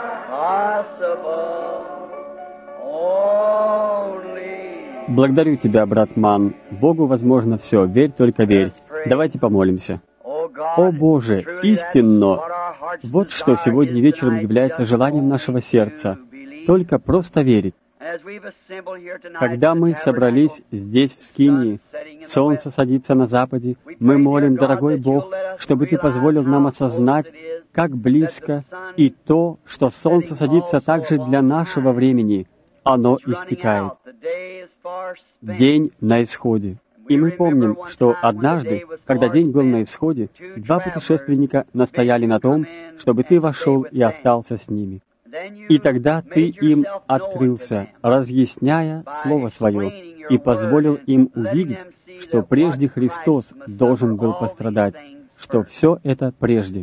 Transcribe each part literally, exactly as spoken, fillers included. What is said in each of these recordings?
Благодарю Тебя, брат Ман. Богу возможно все. Верь, только верь. Давайте помолимся. О Боже, истинно! Вот что сегодня вечером является желанием нашего сердца. Только просто верить. Когда мы собрались здесь, в Скинии, солнце садится на западе, мы молим, дорогой Бог, чтобы Ты позволил нам осознать, как близко, и то, что солнце садится также для нашего времени. Оно истекает. День на исходе. И мы помним, что однажды, когда день был на исходе, два путешественника настояли на том, чтобы Ты вошел и остался с ними. И тогда Ты им открылся, разъясняя Слово Свое, и позволил им увидеть, что прежде Христос должен был пострадать, что все это прежде.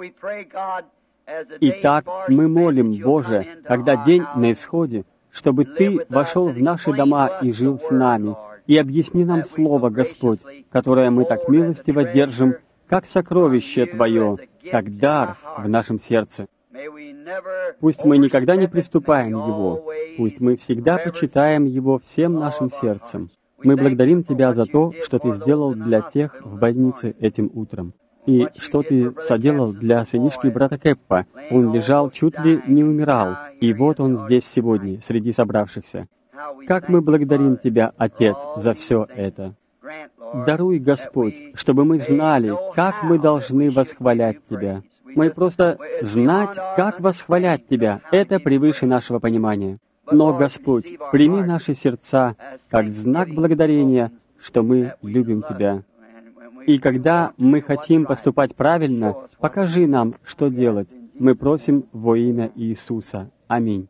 Итак, мы молим, Боже, когда день на исходе, чтобы Ты вошел в наши дома и жил с нами, и объясни нам Слово, Господь, которое мы так милостиво держим, как сокровище Твое, как дар в нашем сердце. Пусть мы никогда не приступаем Его, пусть мы всегда почитаем Его всем нашим сердцем. Мы благодарим Тебя за то, что Ты сделал для тех в больнице этим утром. И что Ты соделал для сынишки брата Кэппа. Он лежал, чуть ли не умирал, и вот он здесь сегодня, среди собравшихся. Как мы благодарим Тебя, Отец, за все это. Даруй, Господь, чтобы мы знали, как мы должны восхвалять Тебя. Мы просто знать, как восхвалять Тебя, это превыше нашего понимания. Но, Господь, прими наши сердца как знак благодарения, что мы любим Тебя. И когда мы хотим поступать правильно, покажи нам, что делать. Мы просим во имя Иисуса. Аминь.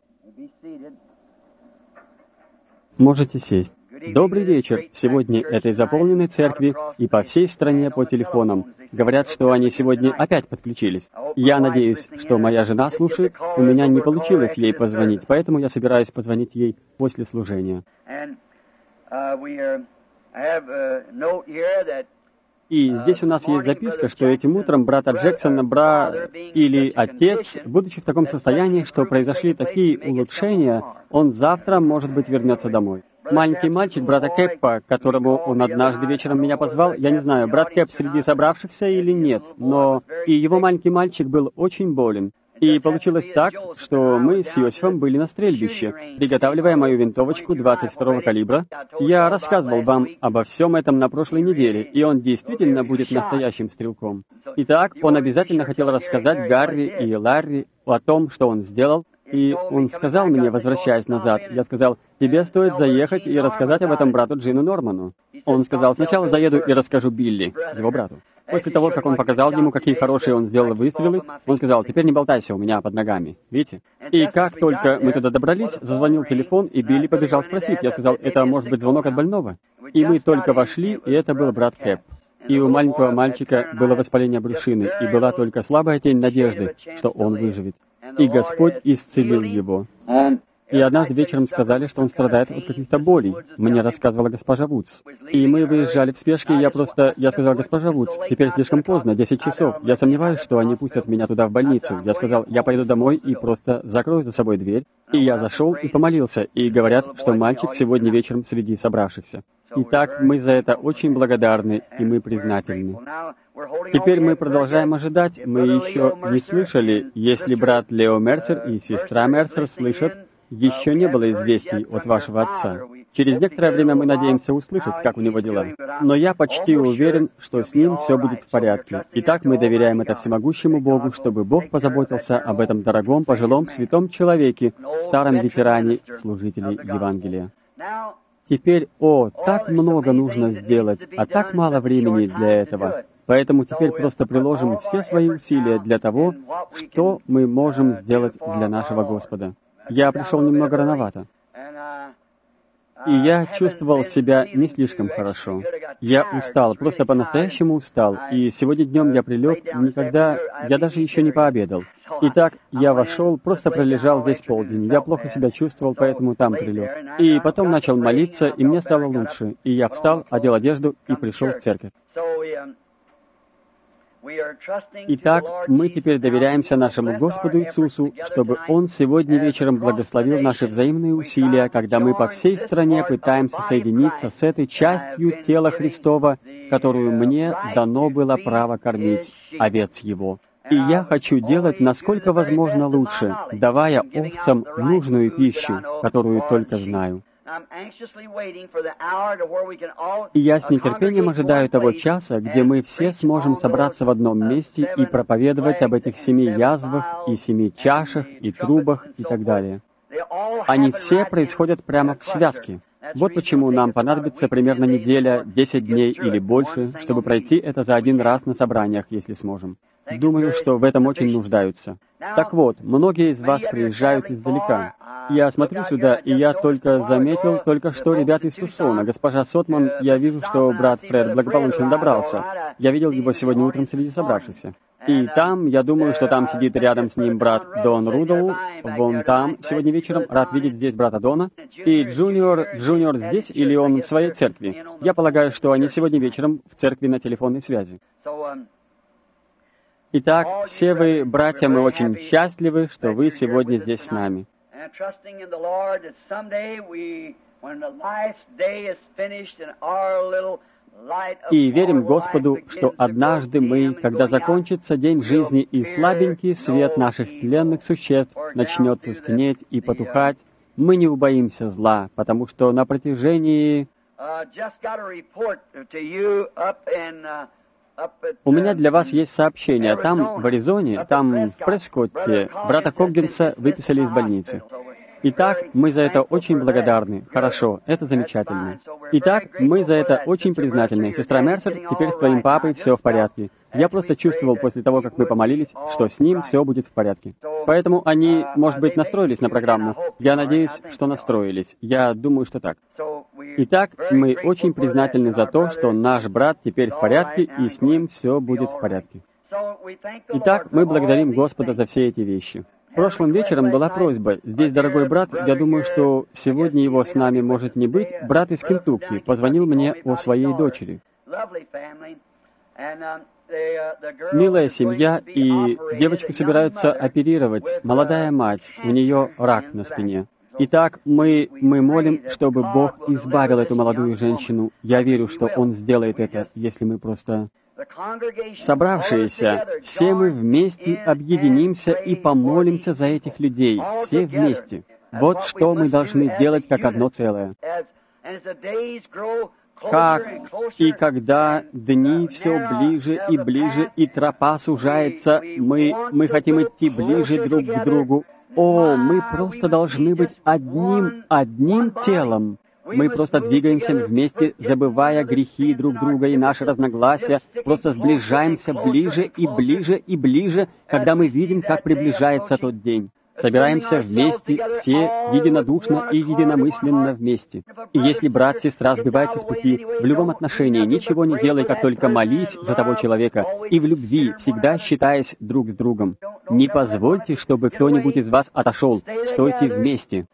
Можете сесть. Добрый вечер. Сегодня этой заполненной церкви и по всей стране по телефонам. Говорят, что они сегодня опять подключились. Я надеюсь, что моя жена слушает. У меня не получилось ей позвонить, поэтому я собираюсь позвонить ей после служения. И здесь у нас есть записка, что этим утром брата Джексона, бра или отец, будучи в таком состоянии, что произошли такие улучшения, он завтра, может быть, вернется домой. Маленький мальчик брата Кэппа, которому он однажды вечером меня позвал, я не знаю, брат Кэп среди собравшихся или нет, но и его маленький мальчик был очень болен. И получилось так, что мы с Иосифом были на стрельбище, приготавливая мою винтовочку двадцать второго калибра. Я рассказывал вам обо всем этом на прошлой неделе, и он действительно будет настоящим стрелком. Итак, он обязательно хотел рассказать Гарри и Ларри о том, что он сделал, и он сказал мне, возвращаясь назад, я сказал, тебе стоит заехать и рассказать об этом брату Джину Норману. Он сказал, сначала заеду и расскажу Билли, его брату. После того, как он показал ему, какие хорошие он сделал выстрелы, он сказал, теперь не болтайся у меня под ногами, видите? И как только мы туда добрались, зазвонил телефон, и Билли побежал спросить. Я сказал, это может быть звонок от больного? И мы только вошли, и это был брат Кэп. И у маленького мальчика было воспаление брюшины, и была только слабая тень надежды, что он выживет. И Господь исцелил его. И однажды вечером сказали, что он страдает от каких-то болей. Мне рассказывала госпожа Вудс. И мы выезжали в спешке, и я просто... Я сказал, госпожа Вудс, теперь слишком поздно, десять часов. Я сомневаюсь, что они пустят меня туда в больницу. Я сказал, я пойду домой и просто закрою за собой дверь. И я зашел и помолился. И говорят, что мальчик сегодня вечером среди собравшихся. Итак, мы за это очень благодарны, и мы признательны. Теперь мы продолжаем ожидать. Мы еще не слышали, если брат Лео Мерсер и сестра Мерсер слышат, еще не было известий от вашего отца. Через некоторое время мы надеемся услышать, как у него дела. Но я почти уверен, что с ним все будет в порядке. Итак, мы доверяем это всемогущему Богу, чтобы Бог позаботился об этом дорогом, пожилом, святом человеке, старом ветеране, служителе Евангелия. Теперь, о, так много нужно сделать, а так мало времени для этого. Поэтому теперь просто приложим все свои усилия для того, что мы можем сделать для нашего Господа. Я пришел немного рановато. И я чувствовал себя не слишком хорошо. Я устал, просто по-настоящему устал. И сегодня днем я прилег, никогда... Я даже еще не пообедал. Итак, я вошел, просто пролежал весь полдень. Я плохо себя чувствовал, поэтому там прилег. И потом начал молиться, и мне стало лучше. И я встал, одел одежду и пришел в церковь. Итак, мы теперь доверяемся нашему Господу Иисусу, чтобы Он сегодня вечером благословил наши взаимные усилия, когда мы по всей стране пытаемся соединиться с этой частью тела Христова, которую мне дано было право кормить, овец Его. И я хочу делать, насколько возможно, лучше, давая овцам нужную пищу, которую только знаю. И я с нетерпением ожидаю того часа, где мы все сможем собраться в одном месте и проповедовать об этих семи язвах и семи чашах и трубах и так далее. Они все происходят прямо в связке. Вот почему нам понадобится примерно неделя, десять дней или больше, чтобы пройти это за один раз на собраниях, если сможем. Думаю, что в этом очень нуждаются. Так вот, многие из вас приезжают издалека. Я смотрю сюда, и я только заметил только что ребят из Тусона. Госпожа Сотман, я вижу, что брат Фред благополучно добрался. Я видел его сегодня утром среди собравшихся. И там, я думаю, что там сидит рядом с ним брат Дон Рудоу, вон там, сегодня вечером, рад видеть здесь брата Дона. И Джуниор, Джуниор здесь или он в своей церкви? Я полагаю, что они сегодня вечером в церкви на телефонной связи. Итак, все вы, братья, мы очень счастливы, что вы сегодня здесь с нами. И верим Господу, что однажды мы, когда закончится день жизни и слабенький свет наших тленных существ начнет тускнеть и потухать, мы не убоимся зла, потому что на протяжении... У меня для вас есть сообщение. Там, в Аризоне, там, в Прескотте, брата Коггинса выписали из больницы. Итак, мы за это очень благодарны. Хорошо, это замечательно. Итак, мы за это очень признательны. Сестра Мерсер, теперь с твоим папой все в порядке. Я просто чувствовал после того, как мы помолились, что с ним все будет в порядке. Поэтому они, может быть, настроились на программу. Я надеюсь, что настроились. Я думаю, что так. Итак, мы очень признательны за то, что наш брат теперь в порядке, и с ним все будет в порядке. Итак, мы благодарим Господа за все эти вещи. Прошлым вечером была просьба. Здесь, дорогой брат, я думаю, что сегодня его с нами может не быть. Брат из Кентукки позвонил мне о своей дочери. Милая семья, и девочку собираются оперировать. Молодая мать, у нее рак на спине. Итак, мы, мы молим, чтобы Бог избавил эту молодую женщину. Я верю, что Он сделает это, если мы просто... Собравшиеся, все мы вместе объединимся и помолимся за этих людей, все вместе. Вот что мы должны делать как одно целое. Как и когда дни все ближе и ближе, и тропа сужается, мы, мы хотим идти ближе друг к другу. О, мы просто должны быть одним, одним телом. Мы просто двигаемся вместе, забывая грехи друг друга и наши разногласия, просто сближаемся ближе и ближе и ближе, когда мы видим, как приближается тот день. Собираемся вместе, все единодушно и единомысленно вместе. И если брат, сестра сбивается с пути, в любом отношении ничего не делай, как только молись за того человека, и в любви, всегда считаясь друг с другом. Не позвольте, чтобы кто-нибудь из вас отошел. Стойте вместе.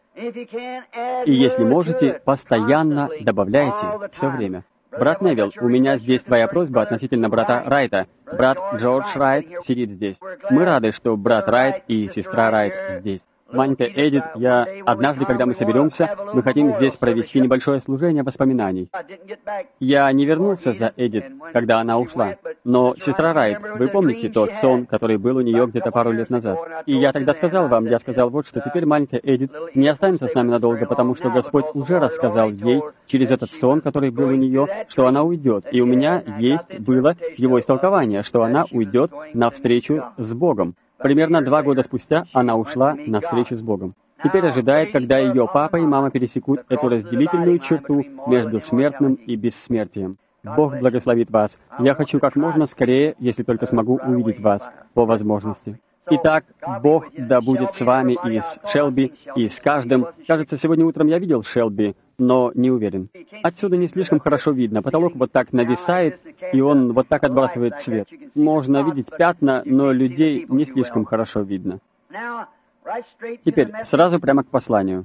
И если можете, постоянно добавляйте все время. Брат Невилл, у меня здесь твоя просьба относительно брата Райта. Брат Джордж Райт сидит здесь. Мы рады, что брат Райт и сестра Райт здесь. Маленькая Эдит, я... Однажды, когда мы соберемся, мы хотим здесь провести небольшое служение воспоминаний. Я не вернулся за Эдит, когда она ушла. Но, сестра Райт, вы помните тот сон, который был у нее где-то пару лет назад? И я тогда сказал вам, я сказал вот, что теперь маленькая Эдит не останется с нами надолго, потому что Господь уже рассказал ей через этот сон, который был у нее, что она уйдет. И у меня есть, было его истолкование, что она уйдет навстречу с Богом. Примерно два года спустя она ушла навстречу с Богом. Теперь ожидает, когда ее папа и мама пересекут эту разделительную черту между смертным и бессмертием. Бог благословит вас. Я хочу как можно скорее, если только смогу, увидеть вас по возможности. Итак, Бог да будет с вами и с Шелби, и с каждым. Кажется, сегодня утром я видел Шелби, но не уверен. Отсюда не слишком хорошо видно. Потолок вот так нависает, и он вот так отбрасывает свет. Можно видеть пятна, но людей не слишком хорошо видно. Теперь сразу прямо к посланию.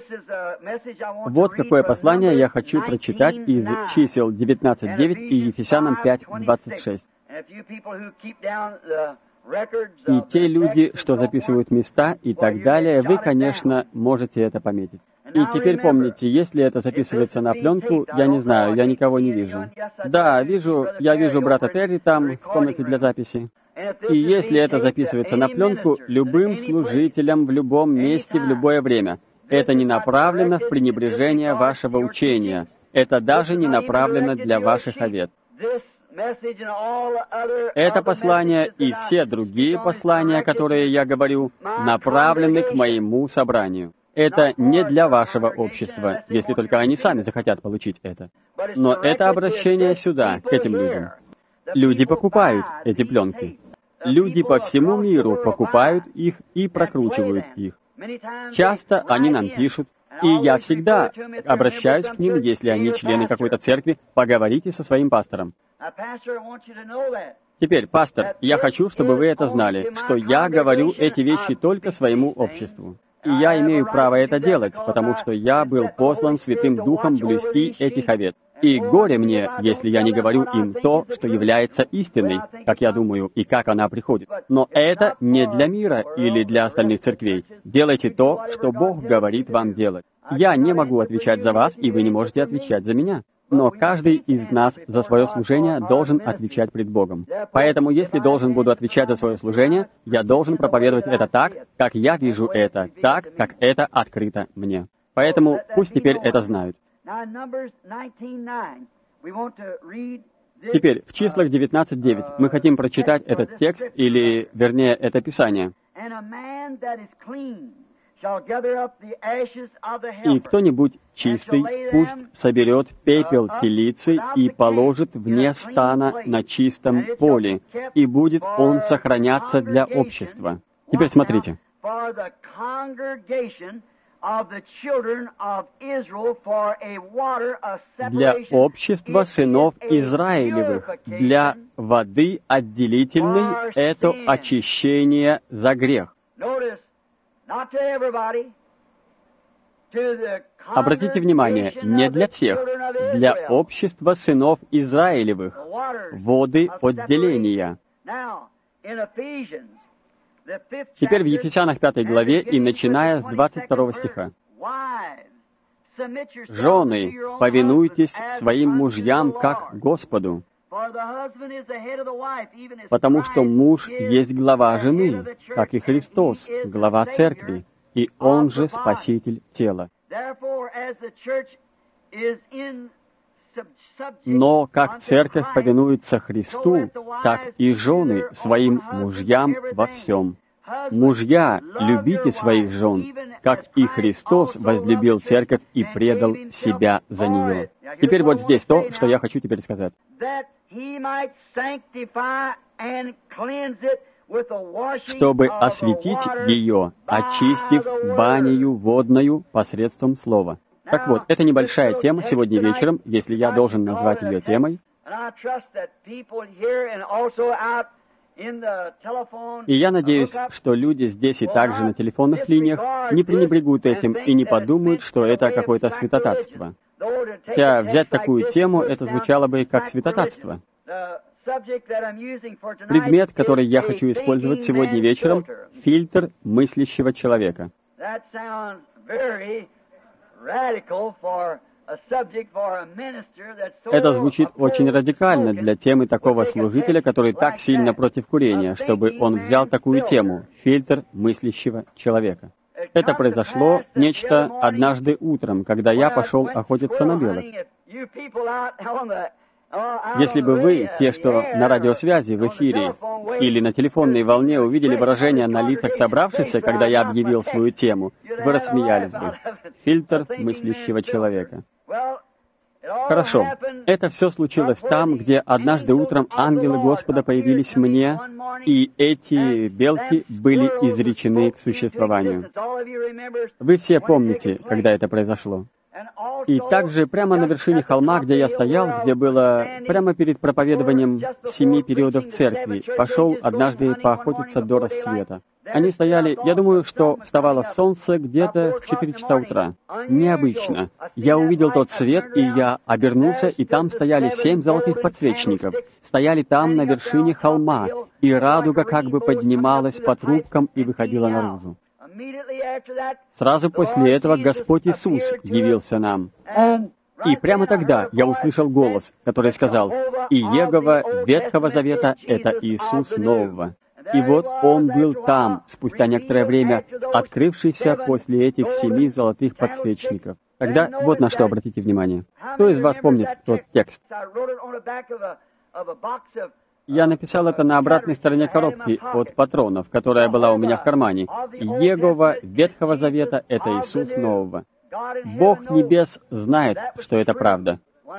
Вот какое послание я хочу прочитать из чисел девятнадцать девять и Ефесянам пять двадцать шесть. И те люди, что записывают места и так далее, вы, конечно, можете это пометить. И теперь помните, если это записывается на пленку, я не знаю, я никого не вижу. Да, вижу, я вижу брата Терри там, в комнате для записи. И если это записывается на пленку, любым служителям в любом месте, в любое время, это не направлено в пренебрежение вашего учения. Это даже не направлено для ваших овец. Это послание и все другие послания, которые я говорю, направлены к моему собранию. Это не для вашего общества, если только они сами захотят получить это. Но это обращение сюда, к этим людям. Люди покупают эти пленки. Люди по всему миру покупают их и прокручивают их. Часто они нам пишут, и я всегда обращаюсь к ним, если они члены какой-то церкви, поговорите со своим пастором. Теперь, пастор, я хочу, чтобы вы это знали, что я говорю эти вещи только своему обществу. И я имею право это делать, потому что я был послан Святым Духом блюсти этих овец. И горе мне, если я не говорю им то, что является истиной, как я думаю, и как она приходит. Но это не для мира или для остальных церквей. Делайте то, что Бог говорит вам делать. Я не могу отвечать за вас, и вы не можете отвечать за меня. Но каждый из нас за свое служение должен отвечать пред Богом. Поэтому, если должен буду отвечать за свое служение, я должен проповедовать это так, как я вижу это, так, как это открыто мне. Поэтому пусть теперь это знают. Теперь, в числах девятнадцать девять мы хотим прочитать этот текст, или, вернее, это Писание. «И кто-нибудь чистый пусть соберет пепел телицы и положит вне стана на чистом поле, и будет он сохраняться для общества». Теперь смотрите. «Для общества сынов Израилевых, для воды отделительной, это очищение за грех». Обратите внимание, не для всех, для общества сынов Израилевых, воды отделения. Теперь в Ефесянах пятой главе и начиная с двадцать второго стиха. «Жены, повинуйтесь своим мужьям, как Господу, потому что муж есть глава жены, как и Христос, глава церкви, и Он же Спаситель тела. Но как церковь повинуется Христу, так и жены своим мужьям во всем. Мужья, любите своих жен, как и Христос возлюбил церковь и предал себя за нее». Теперь вот здесь то, что я хочу теперь сказать. «Чтобы осветить ее, очистив банию водною посредством слова». Так вот, это небольшая тема сегодня вечером, если я должен назвать ее темой. И я надеюсь, что люди здесь и также на телефонных линиях не пренебрегут этим и не подумают, что это какое-то святотатство. Хотя взять такую тему, это звучало бы как святотатство. Предмет, который я хочу использовать сегодня вечером — фильтр мыслящего человека. Это звучит очень радикально для темы такого служителя, который так сильно против курения, чтобы он взял такую тему — фильтр мыслящего человека. Это произошло нечто однажды утром, когда я пошел охотиться на белок. Если бы вы, те, что на радиосвязи в эфире или на телефонной волне, увидели выражение на лицах собравшихся, когда я объявил свою тему, вы рассмеялись бы. Фильтр мыслящего человека. Хорошо. Это все случилось там, где однажды утром ангелы Господа появились мне, и эти белки были изречены к существованию. Вы все помните, когда это произошло. И также прямо на вершине холма, где я стоял, где было прямо перед проповедованием семи периодов церкви, пошел однажды поохотиться до рассвета. Они стояли, я думаю, что вставало солнце где-то в четыре часа утра. Необычно. Я увидел тот свет, и я обернулся, и там стояли семь золотых подсвечников. Стояли там на вершине холма, и радуга как бы поднималась по трубкам и выходила наружу. Сразу после этого Господь Иисус явился нам. И прямо тогда я услышал голос, который сказал: «Иегова Ветхого Завета — это Иисус Нового». И вот Он был там, спустя некоторое время, открывшийся после этих семи золотых подсвечников. Тогда вот на что обратите внимание. Кто из вас помнит тот текст? Я написал это на обратной стороне коробки от патронов, которая была у меня в кармане. «Иегова Ветхого Завета — это Иисус Нового». Бог Небес знает, что это правда.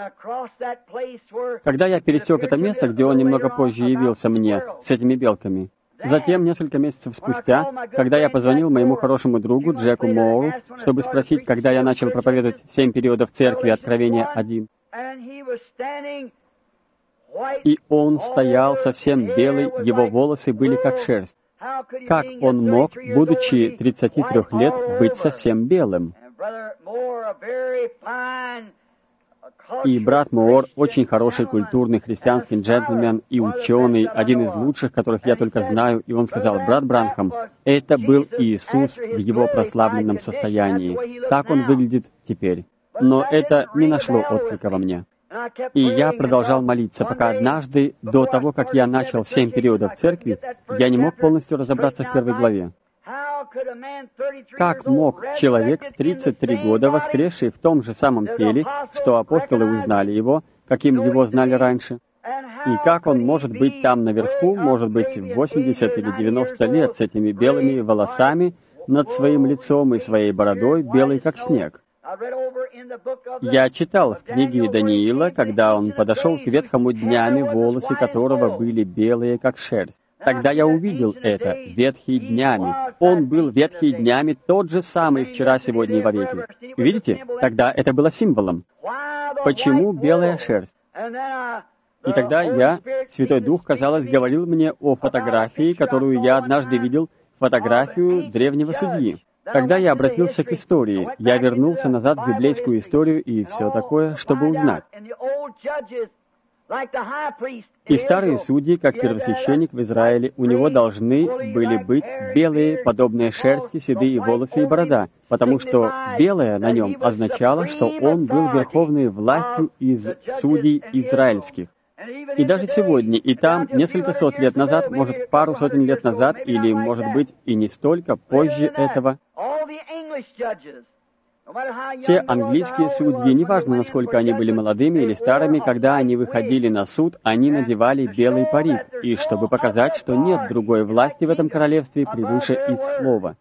Когда я пересек это место, где Он немного позже явился мне с этими белками, затем, несколько месяцев спустя, когда я позвонил моему хорошему другу Джеку Моуру, чтобы спросить, когда я начал проповедовать семь периодов церкви Откровения один, и он стоял совсем белый, его волосы были как шерсть. Как он мог, будучи тридцати трёх лет, быть совсем белым? И брат Моор, очень хороший культурный христианский джентльмен и ученый, один из лучших, которых я только знаю, и он сказал: «Брат Бранхам, это был Иисус в его прославленном состоянии. Так он выглядит теперь». Но это не нашло отклика во мне. И я продолжал молиться, пока однажды, до того, как я начал семь периодов церкви, я не мог полностью разобраться в первой главе. Как мог человек в тридцать три года, воскресший в том же самом теле, что апостолы узнали его, каким его знали раньше, и как он может быть там наверху, может быть, в восемьдесят или девяносто лет, с этими белыми волосами над своим лицом и своей бородой, белый как снег? Я читал в книге Даниила, когда он подошел к ветхому днями, волосы которого были белые как шерсть. Тогда я увидел это, ветхий днями. Он был ветхий днями, тот же самый вчера, сегодня и вовеки. Видите? Тогда это было символом. Почему белая шерсть? И тогда я, Святой Дух, казалось, говорил мне о фотографии, которую я однажды видел, фотографию древнего судьи. Когда я обратился к истории, я вернулся назад в библейскую историю и все такое, чтобы узнать. И старые судьи, как первосвященник в Израиле, у него должны были быть белые, подобные шерсти, седые волосы и борода, потому что белое на нем означало, что он был верховной властью из судей израильских. И даже сегодня, и там, несколько сот лет назад, может, пару сотен лет назад, или, может быть, и не столько, позже этого, все английские судьи, неважно, насколько они были молодыми или старыми, когда они выходили на суд, они надевали белый парик, и чтобы показать, что нет другой власти в этом королевстве превыше их слова.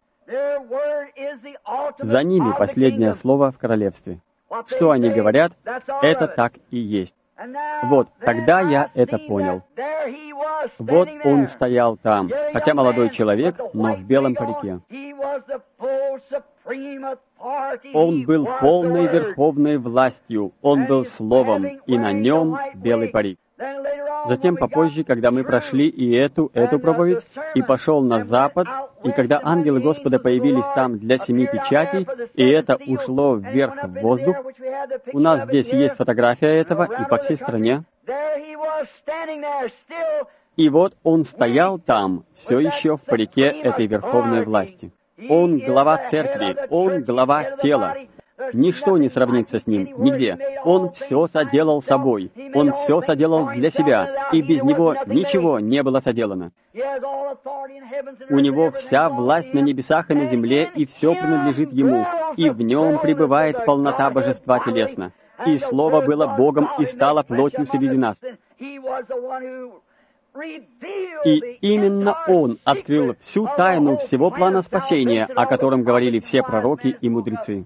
За ними последнее слово в королевстве. Что они говорят, это так и есть. Вот, тогда я это понял. Вот он стоял там, хотя молодой человек, но в белом парике. Он был полной верховной властью, он был словом, и на нем белый парик. Затем, попозже, когда мы прошли и эту, эту проповедь, и пошел на запад, и когда ангелы Господа появились там для семи печатей, и это ушло вверх в воздух, у нас здесь есть фотография этого, и по всей стране. И вот он стоял там, все еще в парике этой верховной власти. Он глава церкви, он глава тела. Ничто не сравнится с ним, нигде. Он все соделал собой, он все соделал для себя, и без него ничего не было соделано. У него вся власть на небесах и на земле, и все принадлежит ему, и в нем пребывает полнота божества телесно. И Слово было Богом и стало плотью среди нас. И именно Он открыл всю тайну всего плана спасения, о котором говорили все пророки и мудрецы.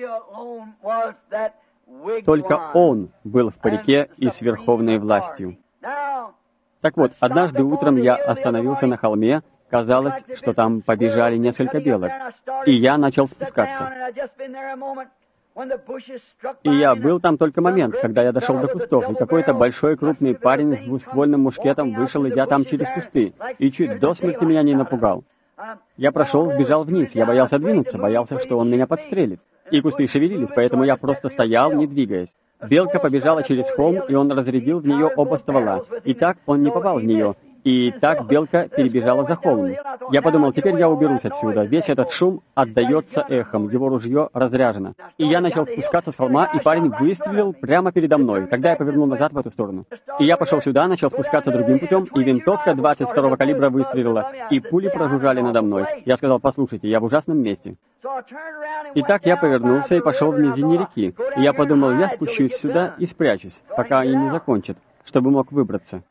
Только Он был в парике и с верховной властью. Так вот, однажды утром я остановился на холме, казалось, что там побежали несколько белок, и я начал спускаться. И я был там только момент, когда я дошел до кустов, и какой-то большой крупный парень с двуствольным мушкетом вышел, идя там через кусты, и чуть до смерти меня не напугал. Я прошел, сбежал вниз, я боялся двинуться, боялся, что он меня подстрелит. И кусты шевелились, поэтому я просто стоял, не двигаясь. Белка побежала через холм, и он разрядил в нее оба ствола. И так он не попал в нее. И так белка перебежала за холм. Я подумал, теперь я уберусь отсюда. Весь этот шум отдается эхом, его ружье разряжено. И я начал спускаться с холма, и парень выстрелил прямо передо мной. Тогда я повернул назад в эту сторону. И я пошел сюда, начал спускаться другим путем, и винтовка двадцать второго калибра выстрелила, и пули прожужжали надо мной. Я сказал, послушайте, я в ужасном месте. Итак, я повернулся и пошел в низине реки. И я подумал, я спущусь сюда и спрячусь, пока они не закончат, чтобы мог выбраться.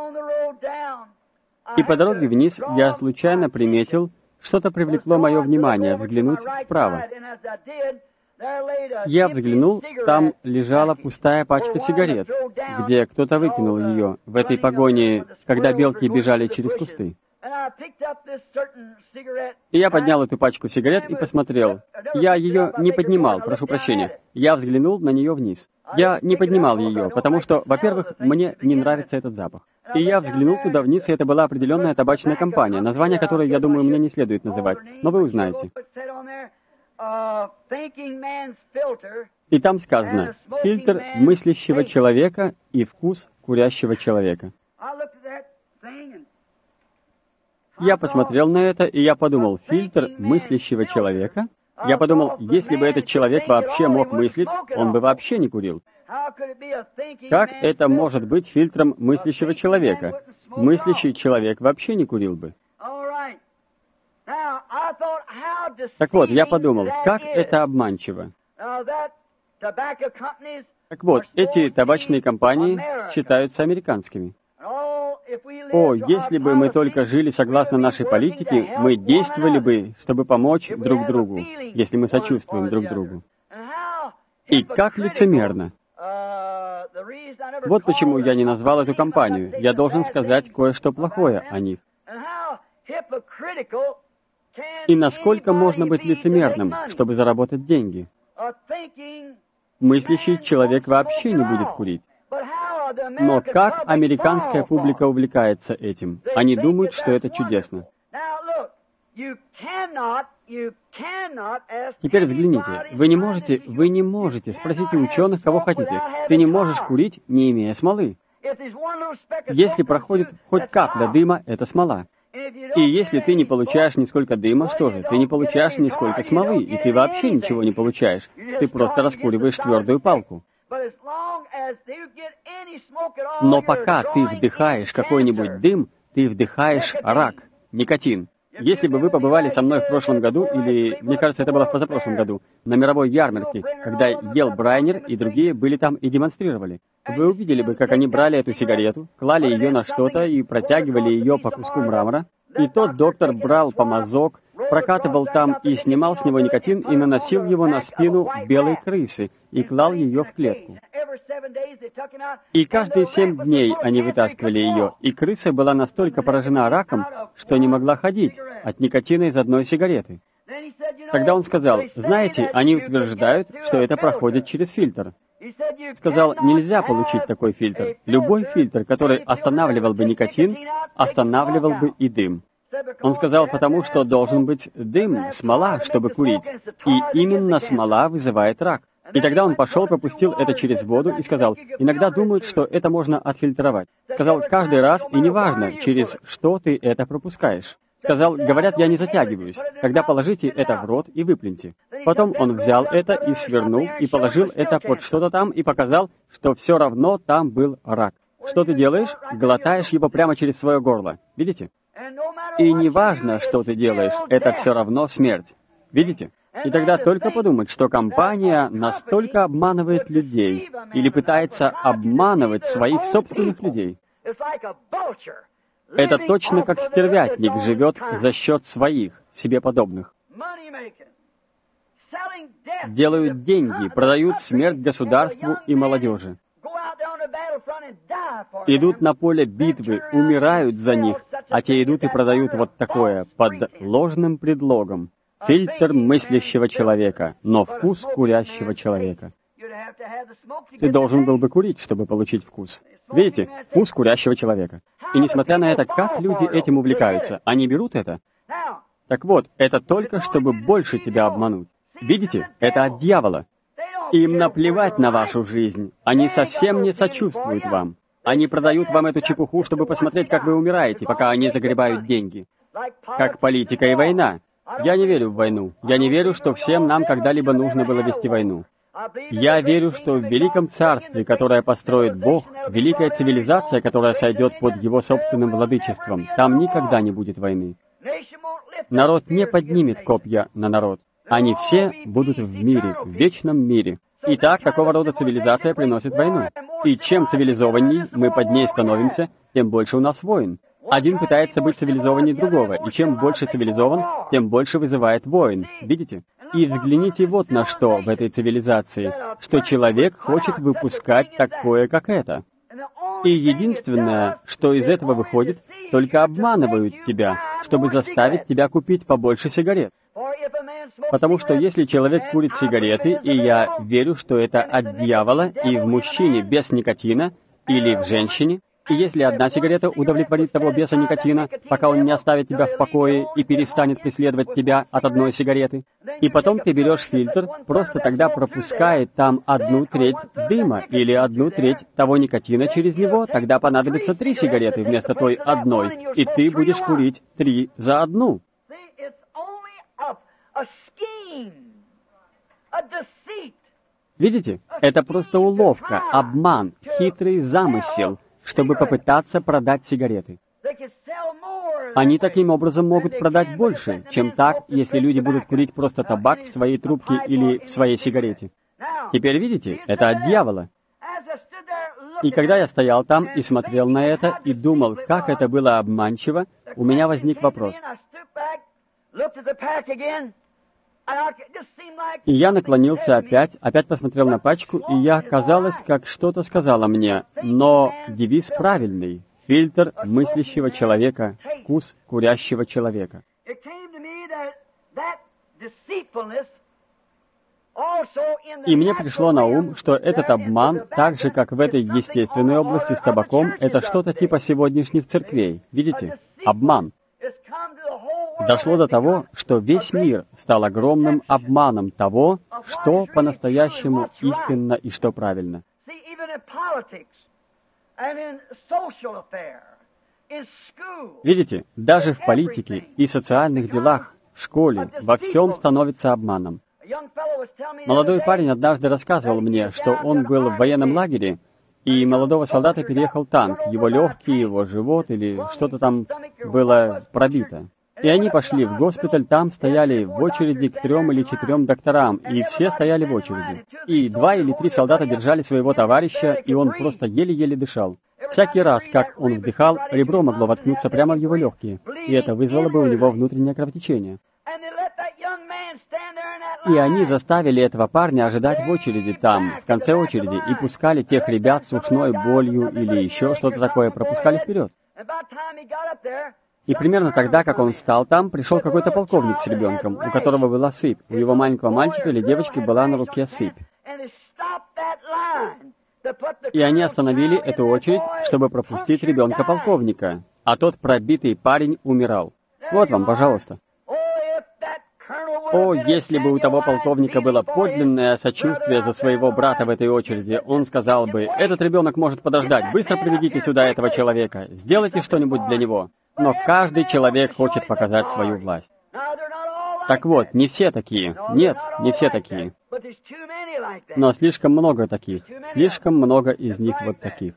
И по дороге вниз я случайно приметил, что-то привлекло мое внимание, взглянуть вправо. Я взглянул, там лежала пустая пачка сигарет, где кто-то выкинул ее в этой погоне, когда белки бежали через кусты. И я поднял эту пачку сигарет и посмотрел. Я ее не поднимал, прошу прощения. Я взглянул на нее вниз. Я не поднимал ее, потому что, во-первых, мне не нравится этот запах. И я взглянул туда вниз, и это была определенная табачная компания, название которой, я думаю, мне не следует называть, но вы узнаете. И там сказано «фильтр мыслящего человека и вкус курящего человека». Я посмотрел на это, и я подумал, фильтр мыслящего человека? Я подумал, если бы этот человек вообще мог мыслить, он бы вообще не курил. Как это может быть фильтром мыслящего человека? Мыслящий человек вообще не курил бы. Так вот, я подумал, как это обманчиво. Так вот, эти табачные компании считаются американскими. О, если бы мы только жили согласно нашей политике, мы действовали бы, чтобы помочь друг другу, если мы сочувствуем друг другу. И как лицемерно. Вот почему я не назвал эту компанию. Я должен сказать кое-что плохое о них. И насколько можно быть лицемерным, чтобы заработать деньги? Мыслящий человек вообще не будет курить. Но как американская публика увлекается этим? Они думают, что это чудесно. Теперь взгляните. Вы не можете, вы не можете, спросите ученых, кого хотите. Ты не можешь курить, не имея смолы. Если проходит хоть капля дыма, это смола. И если ты не получаешь нисколько дыма, что же, ты не получаешь нисколько смолы, и ты вообще ничего не получаешь. Ты просто раскуриваешь твердую палку. Но пока ты вдыхаешь какой-нибудь дым, ты вдыхаешь рак, никотин. Если бы вы побывали со мной в прошлом году, или, мне кажется, это было в позапрошлом году, на мировой ярмарке, когда Йел Брайнер и другие были там и демонстрировали, вы увидели бы, как они брали эту сигарету, клали ее на что-то и протягивали ее по куску мрамора, и тот доктор брал помазок, прокатывал там и снимал с него никотин и наносил его на спину белой крысы и клал ее в клетку. И каждые семь дней они вытаскивали ее, и крыса была настолько поражена раком, что не могла ходить от никотина из одной сигареты. Тогда он сказал, знаете, они утверждают, что это проходит через фильтр. Сказал, нельзя получить такой фильтр. Любой фильтр, который останавливал бы никотин, останавливал бы и дым. Он сказал, потому что должен быть дым, смола, чтобы курить. И именно смола вызывает рак. И тогда он пошел, пропустил это через воду и сказал, иногда думают, что это можно отфильтровать. Сказал, каждый раз, и неважно, через что ты это пропускаешь. Сказал, говорят, я не затягиваюсь. Тогда положите это в рот и выплюньте. Потом он взял это и свернул, и положил это под что-то там, и показал, что все равно там был рак. Что ты делаешь? Глотаешь его прямо через свое горло. Видите? И неважно, что ты делаешь, это все равно смерть. Видите? И тогда только подумать, что компания настолько обманывает людей или пытается обманывать своих собственных людей. Это точно как стервятник живет за счет своих, себе подобных. Делают деньги, продают смерть государству и молодежи. Идут на поле битвы, умирают за них, а те идут и продают вот такое, под ложным предлогом. фильтр мыслящего человека, но вкус курящего человека. Ты должен был бы курить, чтобы получить вкус. Видите, вкус курящего человека. И несмотря на это, как люди этим увлекаются? Они берут это? Так вот, это только, чтобы больше тебя обмануть. Видите, это от дьявола. Им наплевать на вашу жизнь. Они совсем не сочувствуют вам. Они продают вам эту чепуху, чтобы посмотреть, как вы умираете, пока они загребают деньги. Как политика и война. Я не верю в войну. Я не верю, что всем нам когда-либо нужно было вести войну. Я верю, что в великом царстве, которое построит Бог, великая цивилизация, которая сойдет под Его собственным владычеством, там никогда не будет войны. Народ не поднимет копья на народ. Они все будут в мире, в вечном мире. Итак, такого рода цивилизация приносит войну. И чем цивилизованней мы под ней становимся, тем больше у нас войн. Один пытается быть цивилизованнее другого, и чем больше цивилизован, тем больше вызывает войн. Видите? И взгляните вот на что в этой цивилизации, что человек хочет выпускать такое, как это. И единственное, что из этого выходит, только обманывают тебя, чтобы заставить тебя купить побольше сигарет. Потому что если человек курит сигареты, и я верю, что это от дьявола, и в мужчине без никотина, или в женщине, и если одна сигарета удовлетворит того беса никотина, пока он не оставит тебя в покое и перестанет преследовать тебя от одной сигареты, и потом ты берешь фильтр, просто тогда пропускает там одну треть дыма или одну треть того никотина через него, тогда понадобится три сигареты вместо той одной, и ты будешь курить три за одну. Видите? Это просто уловка, обман, хитрый замысел, чтобы попытаться продать сигареты. Они таким образом могут продать больше, чем так, если люди будут курить просто табак в своей трубке или в своей сигарете. Теперь видите, это от дьявола. И когда я стоял там и смотрел на это, и думал, как это было обманчиво, у меня возник вопрос. И я наклонился опять, опять посмотрел на пачку, и я, казалось, как что-то сказала мне, но девиз правильный. Фильтр мыслящего человека, вкус курящего человека. И мне пришло на ум, что этот обман, так же, как в этой естественной области с табаком, это что-то типа сегодняшних церквей. Видите? Обман. Дошло до того, что весь мир стал огромным обманом того, что по-настоящему истинно и что правильно. Видите, даже в политике и социальных делах, в школе, во всем становится обманом. Молодой парень однажды рассказывал мне, что он был в военном лагере, и молодого солдата переехал танк, его легкие, его живот или что-то там было пробито. И они пошли в госпиталь, там стояли в очереди к трем или четырем докторам, и все стояли в очереди. И два или три солдата держали своего товарища, и он просто еле-еле дышал. Всякий раз, как он вдыхал, ребро могло воткнуться прямо в его легкие, и это вызвало бы у него внутреннее кровотечение. И они заставили этого парня ожидать в очереди там, в конце очереди, и пускали тех ребят с ушной болью или еще что-то такое, пропускали вперед. И примерно тогда, как он встал там, пришел какой-то полковник с ребенком, у которого была сыпь. У его маленького мальчика или девочки была на руке сыпь. И они остановили эту очередь, чтобы пропустить ребенка полковника. А тот пробитый парень умирал. Вот вам, пожалуйста. О, если бы у того полковника было подлинное сочувствие за своего брата в этой очереди, он сказал бы, «Этот ребенок может подождать, быстро приведите сюда этого человека, сделайте что-нибудь для него». Но каждый человек хочет показать свою власть. Так вот, не все такие. Нет, не все такие. Но слишком много таких. Слишком много из них вот таких.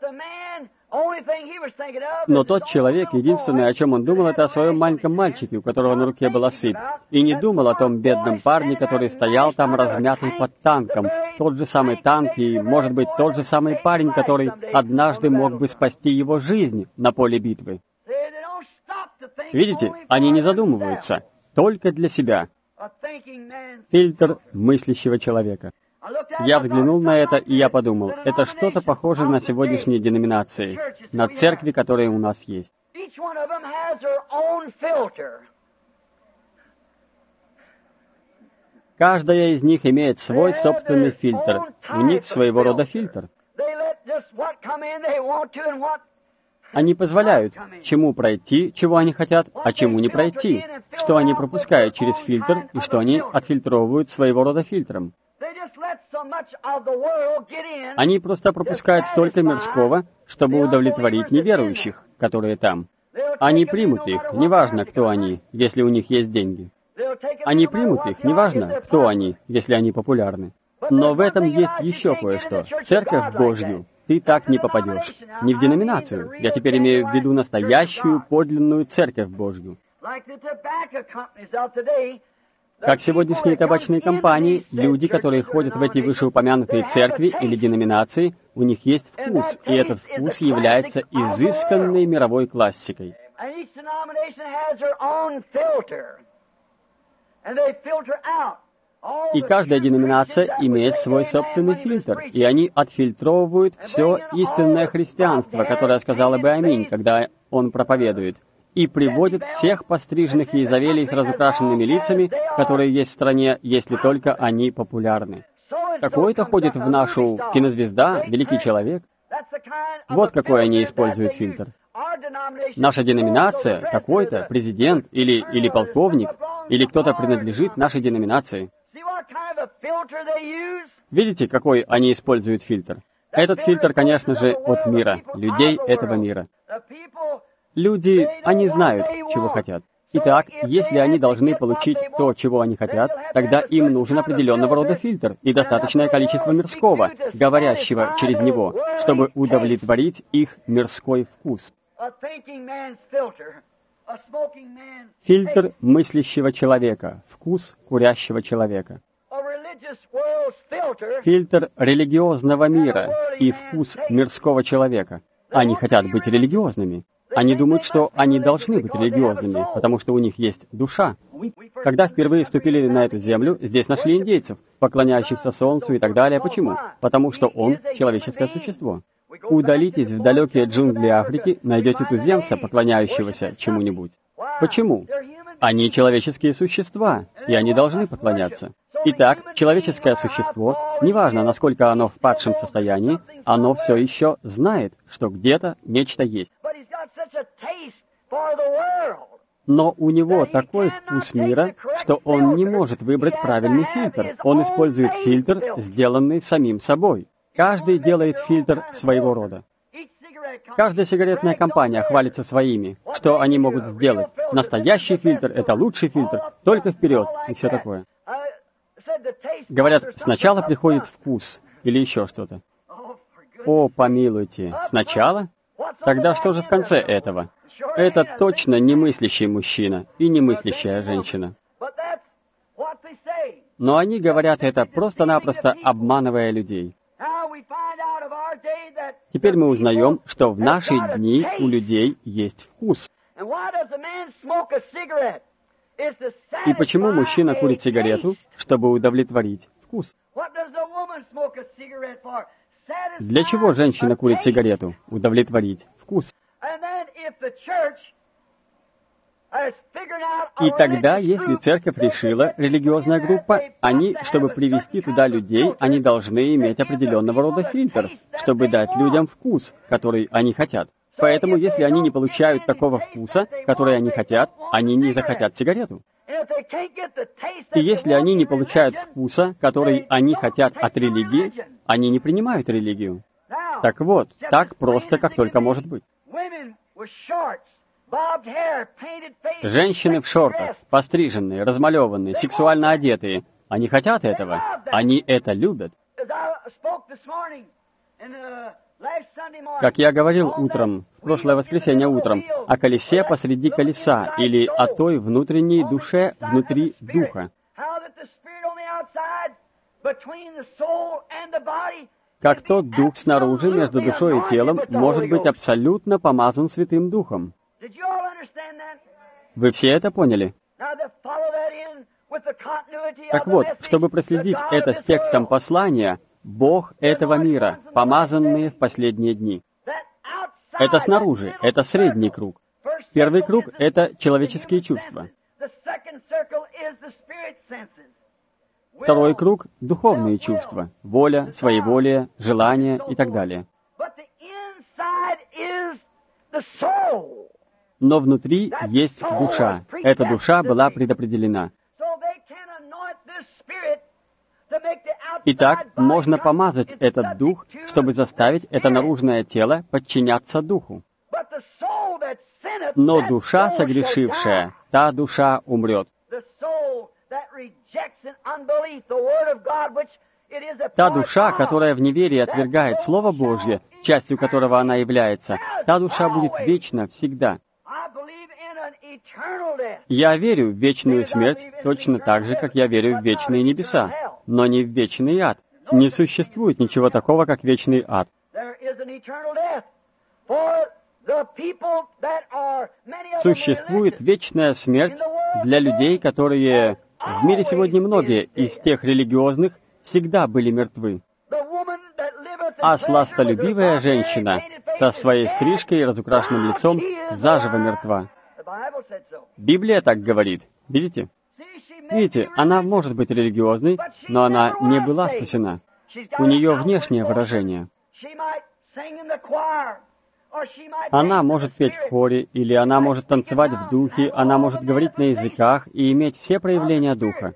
Но тот человек, единственное, о чем он думал, это о своем маленьком мальчике, у которого на руке была сыпь. И не думал о том бедном парне, который стоял там размятый под танком. Тот же самый танк и, может быть, тот же самый парень, который однажды мог бы спасти его жизнь на поле битвы. Видите, они не задумываются, только для себя. Фильтр мыслящего человека. Я взглянул на это, и я подумал, это что-то похоже на сегодняшние деноминации, на церкви, которые у нас есть. Каждая из них имеет свой собственный фильтр. У них своего рода фильтр. Они позволяют, чему пройти, чего они хотят, а чему не пройти, что они пропускают через фильтр и что они отфильтровывают своего рода фильтром. Они просто пропускают столько мирского, чтобы удовлетворить неверующих, которые там. Они примут их, неважно, кто они, если у них есть деньги. Они примут их, неважно, кто они, если они популярны. Но в этом есть еще кое-что. В Церковь Божью ты так не попадешь. Не в деноминацию. Я теперь имею в виду настоящую, подлинную Церковь Божью. Как сегодняшние табачные компании, люди, которые ходят в эти вышеупомянутые церкви или деноминации, у них есть вкус, и этот вкус является изысканной мировой классикой. И каждая деноминация имеет свой собственный фильтр, и они отфильтровывают все истинное христианство, которое сказало бы «Аминь», когда он проповедует, и приводят всех постриженных Иезавелей с разукрашенными лицами, которые есть в стране, если только они популярны. Такой-то ходит в нашу кинозвезда, великий человек. Вот какой они используют фильтр. Наша деноминация, такой-то, президент или, или полковник, или кто-то принадлежит нашей деноминации. Видите, какой они используют фильтр? Этот фильтр, конечно же, от мира, людей этого мира. Люди, они знают, чего хотят. Итак, если они должны получить то, чего они хотят, тогда им нужен определенного рода фильтр и достаточное количество мирского, говорящего через него, чтобы удовлетворить их мирской вкус. Фильтр мыслящего человека, вкус курящего человека. Фильтр религиозного мира и вкус мирского человека. Они хотят быть религиозными. Они думают, что они должны быть религиозными, потому что у них есть душа. Когда впервые ступили на эту землю, здесь нашли индейцев, поклоняющихся солнцу и так далее. Почему? Потому что он — человеческое существо. Удалитесь в далекие джунгли Африки, найдете туземца, поклоняющегося чему-нибудь. Почему? Они человеческие существа, и они должны поклоняться. Итак, человеческое существо, неважно, насколько оно в падшем состоянии, оно все еще знает, что где-то нечто есть. Но у него такой вкус мира, что он не может выбрать правильный фильтр. Он использует фильтр, сделанный самим собой. Каждый делает фильтр своего рода. Каждая сигаретная компания хвалится своими, что они могут сделать. Настоящий фильтр — это лучший фильтр, только вперед, и все такое. Говорят, сначала приходит вкус, или еще что-то. О, помилуйте, сначала? Тогда что же в конце этого? Это точно не мыслящий мужчина и не мыслящая женщина. Но они говорят это просто-напросто обманывая людей. Теперь мы узнаем, что в наши дни у людей есть вкус. И почему мужчина курит сигарету? Чтобы удовлетворить вкус. Для чего женщина курит сигарету? Удовлетворить вкус. И тогда, если церковь решила, религиозная группа, они, чтобы привести туда людей, они должны иметь определенного рода фильтр, чтобы дать людям вкус, который они хотят. Поэтому, если они не получают такого вкуса, который они хотят, они не захотят сигарету. И если они не получают вкуса, который они хотят от религии, они не принимают религию. Так вот, так просто, как только может быть. Женщины в шортах, постриженные, размалеванные, сексуально одетые. Они хотят этого. Они это любят. Как я говорил утром, в прошлое воскресенье утром, о колесе посреди колеса, или о той внутренней душе внутри духа. Как тот дух снаружи, между душой и телом, может быть абсолютно помазан Святым Духом. Вы все это поняли? Так вот, чтобы проследить это с текстом послания, Бог этого мира, помазанные в последние дни. Это снаружи, это средний круг. Первый круг — это человеческие чувства. Второй круг — духовные чувства, воля, своеволие, желание и так далее. Но внутри есть душа. Эта душа была предопределена. Итак, можно помазать этот дух, чтобы заставить это наружное тело подчиняться духу. Но душа согрешившая, та душа умрет. Та душа, которая в неверии отвергает Слово Божье, частью которого она является, та душа будет вечна всегда. Я верю в вечную смерть точно так же, как я верю в вечные небеса, но не в вечный ад. Не существует ничего такого, как вечный ад. Существует вечная смерть для людей, которые... В мире сегодня многие из тех религиозных всегда были мертвы. А сластолюбивая женщина со своей стрижкой и разукрашенным лицом заживо мертва. Библия так говорит. Видите? Видите, она может быть религиозной, но она не была спасена. У нее внешнее выражение. Она может петь в хоре, или она может танцевать в духе, она может говорить на языках и иметь все проявления духа.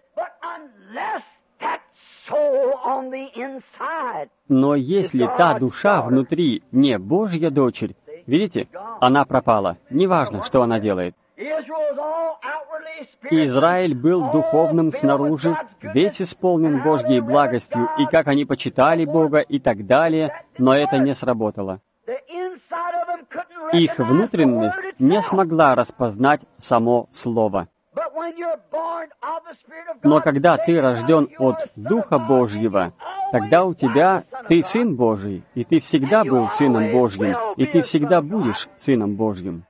Но если та душа внутри не Божья дочерь, видите, она пропала, неважно, что она делает. Израиль был духовным снаружи, весь исполнен Божьей благостью, и как они почитали Бога и так далее, но это не сработало. Их внутренность не смогла распознать само Слово. Но когда ты рожден от Духа Божьего, тогда у тебя ты Сын Божий, и ты всегда был Сыном Божьим, и ты всегда будешь Сыном Божьим.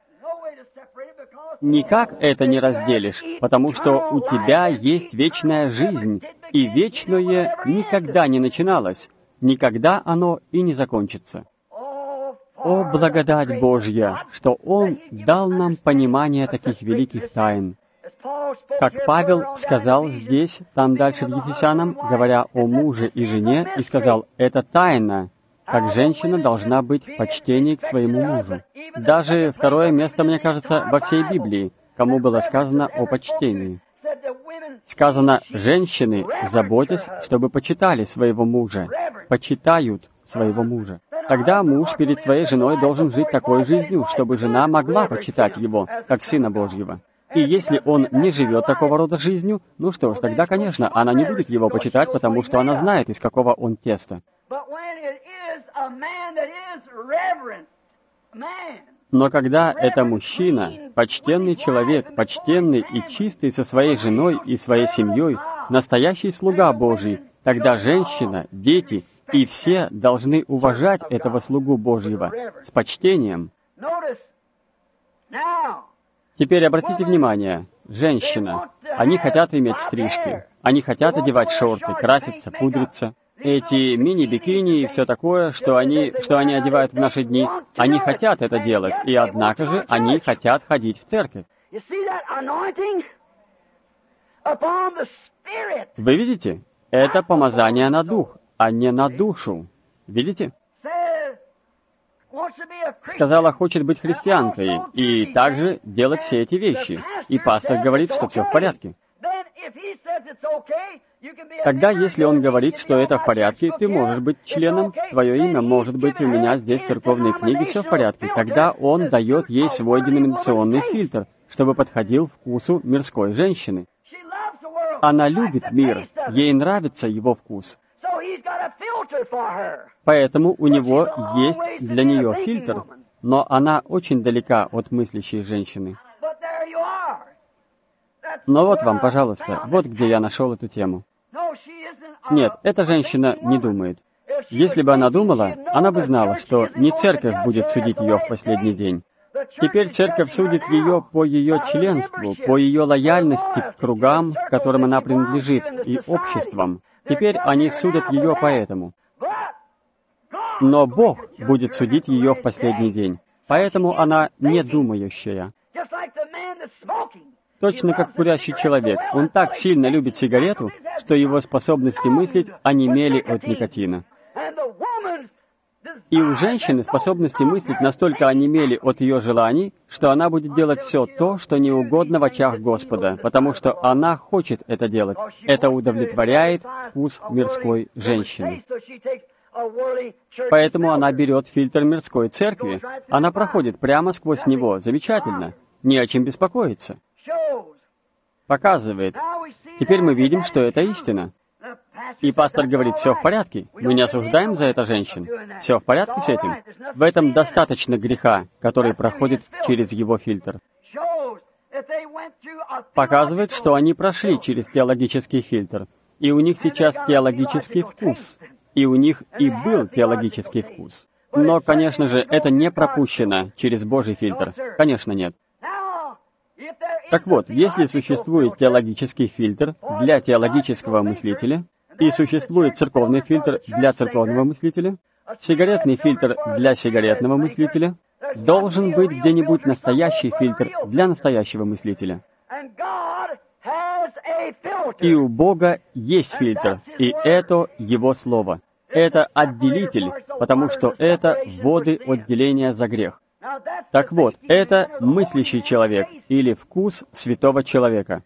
Никак это не разделишь, потому что у тебя есть вечная жизнь, и вечное никогда не начиналось, никогда оно и не закончится. О, благодать Божья, что Он дал нам понимание таких великих тайн. Как Павел сказал здесь, там дальше в Ефесянам, говоря о муже и жене, и сказал, это тайна, как женщина должна быть в почтении к своему мужу. Даже второе место, мне кажется, во всей Библии, кому было сказано о почтении. Сказано, женщины, заботясь, чтобы почитали своего мужа, почитают своего мужа. Тогда муж перед своей женой должен жить такой жизнью, чтобы жена могла почитать его, как Сына Божьего. И если он не живет такого рода жизнью, ну что ж, тогда, конечно, она не будет его почитать, потому что она знает, из какого он теста. Но когда это мужчина, почтенный человек, почтенный и чистый со своей женой и своей семьей, настоящий слуга Божий, тогда женщина, дети и все должны уважать этого слугу Божьего с почтением. Теперь обратите внимание, женщина, они хотят иметь стрижки, они хотят одевать шорты, краситься, пудриться. Эти мини-бикини и все такое, что они, что они одевают в наши дни, они хотят это делать, и однако же они хотят ходить в церковь. Вы видите? Это помазание на дух, а не на душу. Видите? Сказала, хочет быть христианкой, и также делать все эти вещи. И пастор говорит, что все в порядке. Тогда, если он говорит, что это в порядке, ты можешь быть членом, твое имя может быть у меня здесь в церковной книге, все в порядке. Тогда он дает ей свой деноминационный фильтр, чтобы подходил вкусу мирской женщины. Она любит мир, ей нравится его вкус. Поэтому у него есть для нее фильтр, но она очень далека от мыслящей женщины. Но вот вам, пожалуйста, вот где я нашел эту тему. Нет, эта женщина не думает. Если бы она думала, она бы знала, что не церковь будет судить ее в последний день. Теперь церковь судит ее по ее членству, по ее лояльности к кругам, к которым она принадлежит, и обществам. Теперь они судят ее поэтому. Но Бог будет судить ее в последний день. Поэтому она не думающая. Точно как курящий человек. Он так сильно любит сигарету, что его способности мыслить онемели от никотина. И у женщины способности мыслить настолько онемели от ее желаний, что она будет делать все то, что не угодно в очах Господа, потому что она хочет это делать. Это удовлетворяет вкус мирской женщины. Поэтому она берет фильтр мирской церкви. Она проходит прямо сквозь него. Замечательно. Не о чем беспокоиться. Показывает. Теперь мы видим, что это истина. И пастор говорит, все в порядке. Мы не осуждаем за это женщин. Все в порядке с этим. В этом достаточно греха, который проходит через его фильтр. Показывает, что они прошли через теологический фильтр. И у них сейчас теологический вкус. И у них и был теологический вкус. Но, конечно же, это не пропущено через Божий фильтр. Конечно, нет. Так вот, если существует теологический фильтр для теологического мыслителя, и существует церковный фильтр для церковного мыслителя, сигаретный фильтр для сигаретного мыслителя, должен быть где-нибудь настоящий фильтр для настоящего мыслителя. И у Бога есть фильтр, и это Его Слово. Это отделитель, потому что это воды отделения за грех. Так вот, это мыслящий человек или вкус святого человека.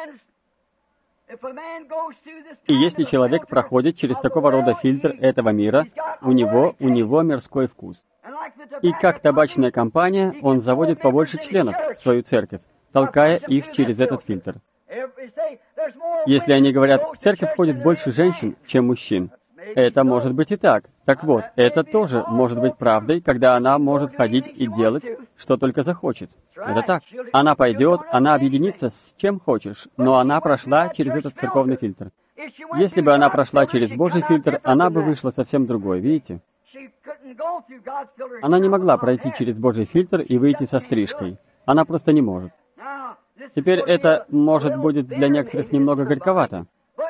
И если человек проходит через такого рода фильтр этого мира, у него, у него мирской вкус. И как табачная компания, он заводит побольше членов в свою церковь, толкая их через этот фильтр. Если они говорят, в церковь входит больше женщин, чем мужчин, это может быть и так. Так вот, это тоже может быть правдой, когда она может ходить и делать, что только захочет. Это так. Она пойдет, она объединится с чем хочешь, но она прошла через этот церковный фильтр. Если бы она прошла через Божий фильтр, она бы вышла совсем другой, видите? Она не могла пройти через Божий фильтр и выйти со стрижкой. Она просто не может. Теперь это, может, будет для некоторых немного горьковато.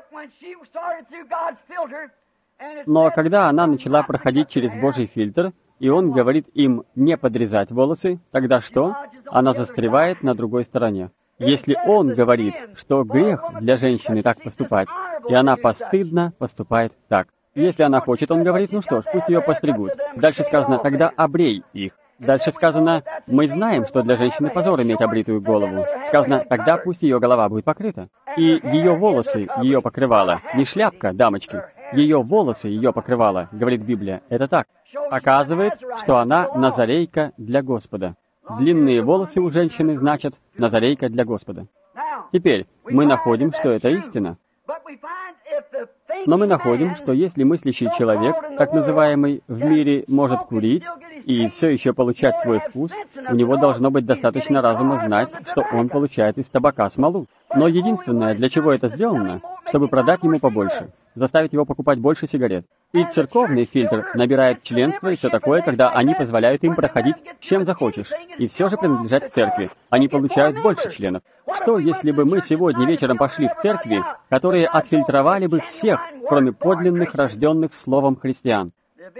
Но когда она начала проходить через Божий фильтр, и он говорит им не подрезать волосы, тогда что? Она застревает на другой стороне. Если он говорит, что грех для женщины так поступать, и она постыдно поступает так. Если она хочет, он говорит, ну что ж, пусть ее постригут. Дальше сказано, тогда обрей их. Дальше сказано, мы знаем, что для женщины позор иметь обритую голову. Сказано, тогда пусть ее голова будет покрыта. И ее волосы ее покрывала, не шляпка, дамочки. Ее волосы ее покрывала, говорит Библия. Это так. Показывает, что она назарейка для Господа. Длинные волосы у женщины значат назарейка для Господа. Теперь мы находим, что это истина. Но мы находим, что если мыслящий человек, так называемый, в мире может курить и все еще получать свой вкус, у него должно быть достаточно разума знать, что он получает из табака смолу. Но единственное, для чего это сделано, чтобы продать ему побольше, заставить его покупать больше сигарет. И церковный фильтр набирает членство и все такое, когда они позволяют им проходить чем захочешь, и все же принадлежать к церкви. Они получают больше членов. Что, если бы мы сегодня вечером пошли в церкви, которые отфильтровали бы всех, кроме подлинных, рожденных Словом христиан?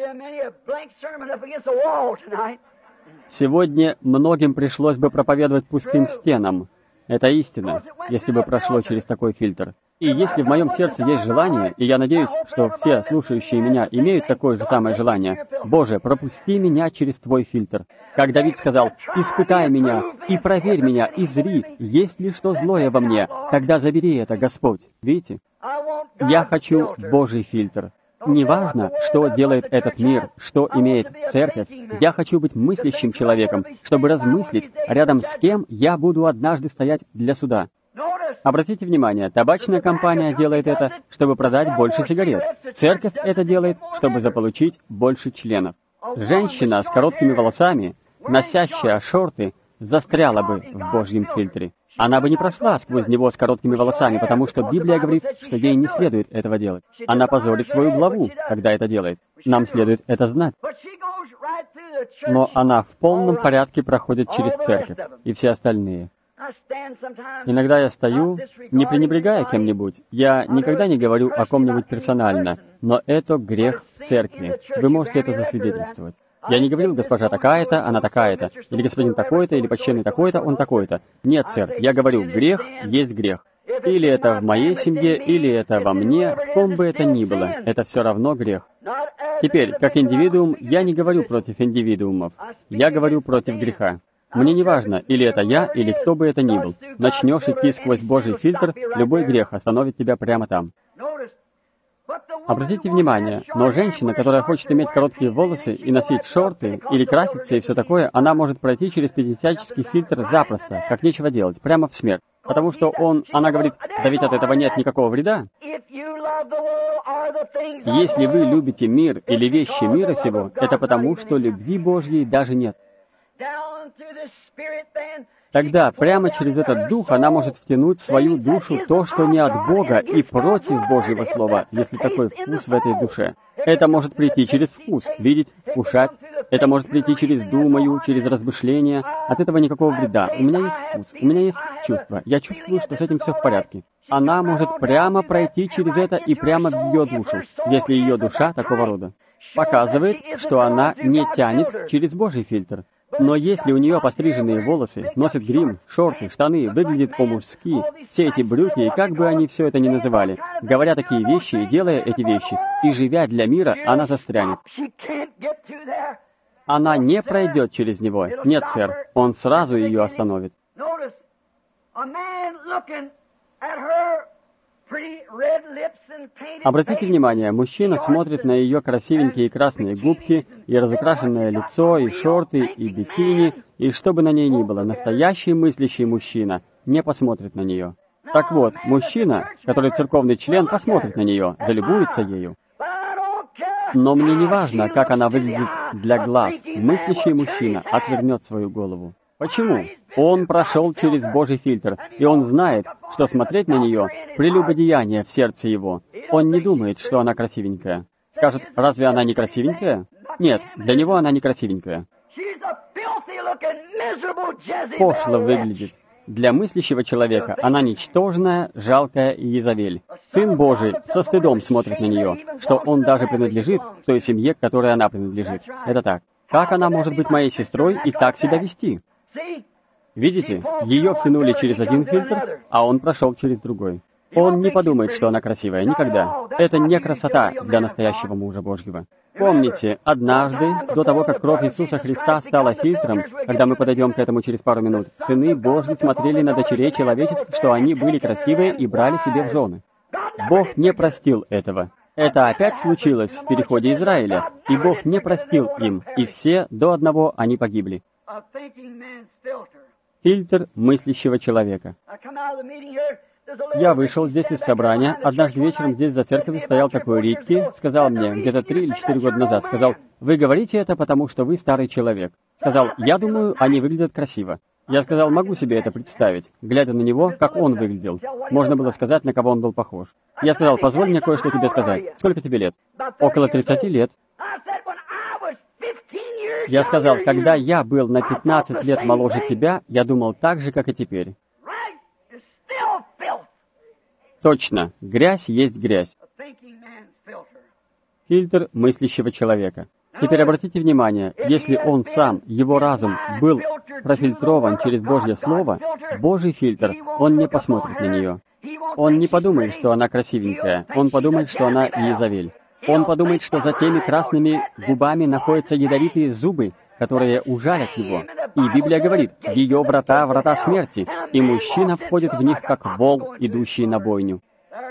Сегодня многим пришлось бы проповедовать пустым стенам. Это истина, если бы прошло через такой фильтр. И если в моем сердце есть желание, и я надеюсь, что все слушающие меня имеют такое же самое желание, «Боже, пропусти меня через Твой фильтр». Как Давид сказал, «Испытай меня, и проверь меня, и зри, есть ли что злое во мне, тогда забери это, Господь». Видите? Я хочу Божий фильтр. Неважно, что делает этот мир, что имеет церковь, я хочу быть мыслящим человеком, чтобы размыслить, рядом с кем я буду однажды стоять для суда. Обратите внимание, табачная компания делает это, чтобы продать больше сигарет. Церковь это делает, чтобы заполучить больше членов. Женщина с короткими волосами, носящая шорты, застряла бы в Божьем фильтре. Она бы не прошла сквозь него с короткими волосами, потому что Библия говорит, что ей не следует этого делать. Она позорит свою главу, когда это делает. Нам следует это знать. Но она в полном порядке проходит через церковь и все остальные. Иногда я стою, не пренебрегая кем-нибудь. Я никогда не говорю о ком-нибудь персонально, но это грех в церкви. Вы можете это засвидетельствовать. Я не говорил, госпожа такая-то, она такая-то, или господин такой-то, или почтенный такой-то, он такой-то. Нет, сэр, я говорю, грех есть грех. Или это в моей семье, или это во мне, в ком бы это ни было, это все равно грех. Теперь, как индивидуум, я не говорю против индивидуумов, я говорю против греха. Мне не важно, или это я, или кто бы это ни был. Начнешь идти сквозь Божий фильтр, любой грех остановит тебя прямо там. Обратите внимание, но женщина, которая хочет иметь короткие волосы и носить шорты, или краситься и все такое, она может пройти через пятидесятнический фильтр запросто, как нечего делать, прямо в смерть. Потому что он, она говорит, да ведь от этого нет никакого вреда. Если вы любите мир или вещи мира сего, это потому, что любви Божьей даже нет. Тогда прямо через этот дух она может втянуть в свою душу то, что не от Бога и против Божьего Слова, если такой вкус в этой душе. Это может прийти через вкус, видеть, вкушать. Это может прийти через думаю, через размышления. От этого никакого вреда. У меня есть вкус, у меня есть чувство. Я чувствую, что с этим все в порядке. Она может прямо пройти через это и прямо в ее душу, если ее душа такого рода. Показывает, что она не тянет через Божий фильтр. Но если у нее постриженные волосы, носит грим, шорты, штаны, выглядит по-мужски, все эти брюки, и как бы они все это ни называли, говоря такие вещи и делая эти вещи, и живя для мира, она застрянет. Она не пройдет через него. Нет, сэр, он сразу ее остановит. Обратите внимание, мужчина смотрит на ее красивенькие красные губки, и разукрашенное лицо, и шорты, и бикини, и что бы на ней ни было, настоящий мыслящий мужчина не посмотрит на нее. Так вот, мужчина, который церковный член, посмотрит на нее, залюбуется ею. Но мне не важно, как она выглядит для глаз. Мыслящий мужчина отвернет свою голову. Почему? Он прошел через Божий фильтр, и он знает, что смотреть на нее — прелюбодеяние в сердце его. Он не думает, что она красивенькая. Скажет, разве она не красивенькая? Нет, для него она не красивенькая. Пошло выглядит. Для мыслящего человека она ничтожная, жалкая Иезавель. Сын Божий со стыдом смотрит на нее, что он даже принадлежит той семье, к которой она принадлежит. Это так. Как она может быть моей сестрой и так себя вести? Видите, ее втянули через один фильтр, а он прошел через другой. Он не подумает, что она красивая, никогда. Это не красота для настоящего мужа Божьего. Помните, однажды, до того, как кровь Иисуса Христа стала фильтром, когда мы подойдем к этому через пару минут, сыны Божьи смотрели на дочерей человеческих, что они были красивые и брали себе в жены. Бог не простил этого. Это опять случилось в переходе Израиля, и Бог не простил им, и все до одного они погибли. Фильтр мыслящего человека. Я вышел здесь из собрания. Однажды вечером здесь за церковью стоял такой Рикки, сказал мне, где-то три или четыре года назад, сказал, «Вы говорите это, потому что вы старый человек». Сказал, «Я думаю, они выглядят красиво». Я сказал, могу себе это представить. Глядя на него, как он выглядел, можно было сказать, на кого он был похож. Я сказал, позволь мне кое-что тебе сказать. Сколько тебе лет? Около тридцати лет. Я сказал, когда я был на пятнадцать лет моложе тебя, я думал так же, как и теперь. Точно, грязь есть грязь. Фильтр мыслящего человека. Теперь обратите внимание, если он сам, его разум, был профильтрован через Божье Слово, Божий фильтр, он не посмотрит на нее. Он не подумает, что она красивенькая, он подумает, что она Иезавель. Он подумает, что за теми красными губами находятся ядовитые зубы, которые ужалят его. И Библия говорит, ее врата — врата смерти, и мужчина входит в них, как вол, идущий на бойню.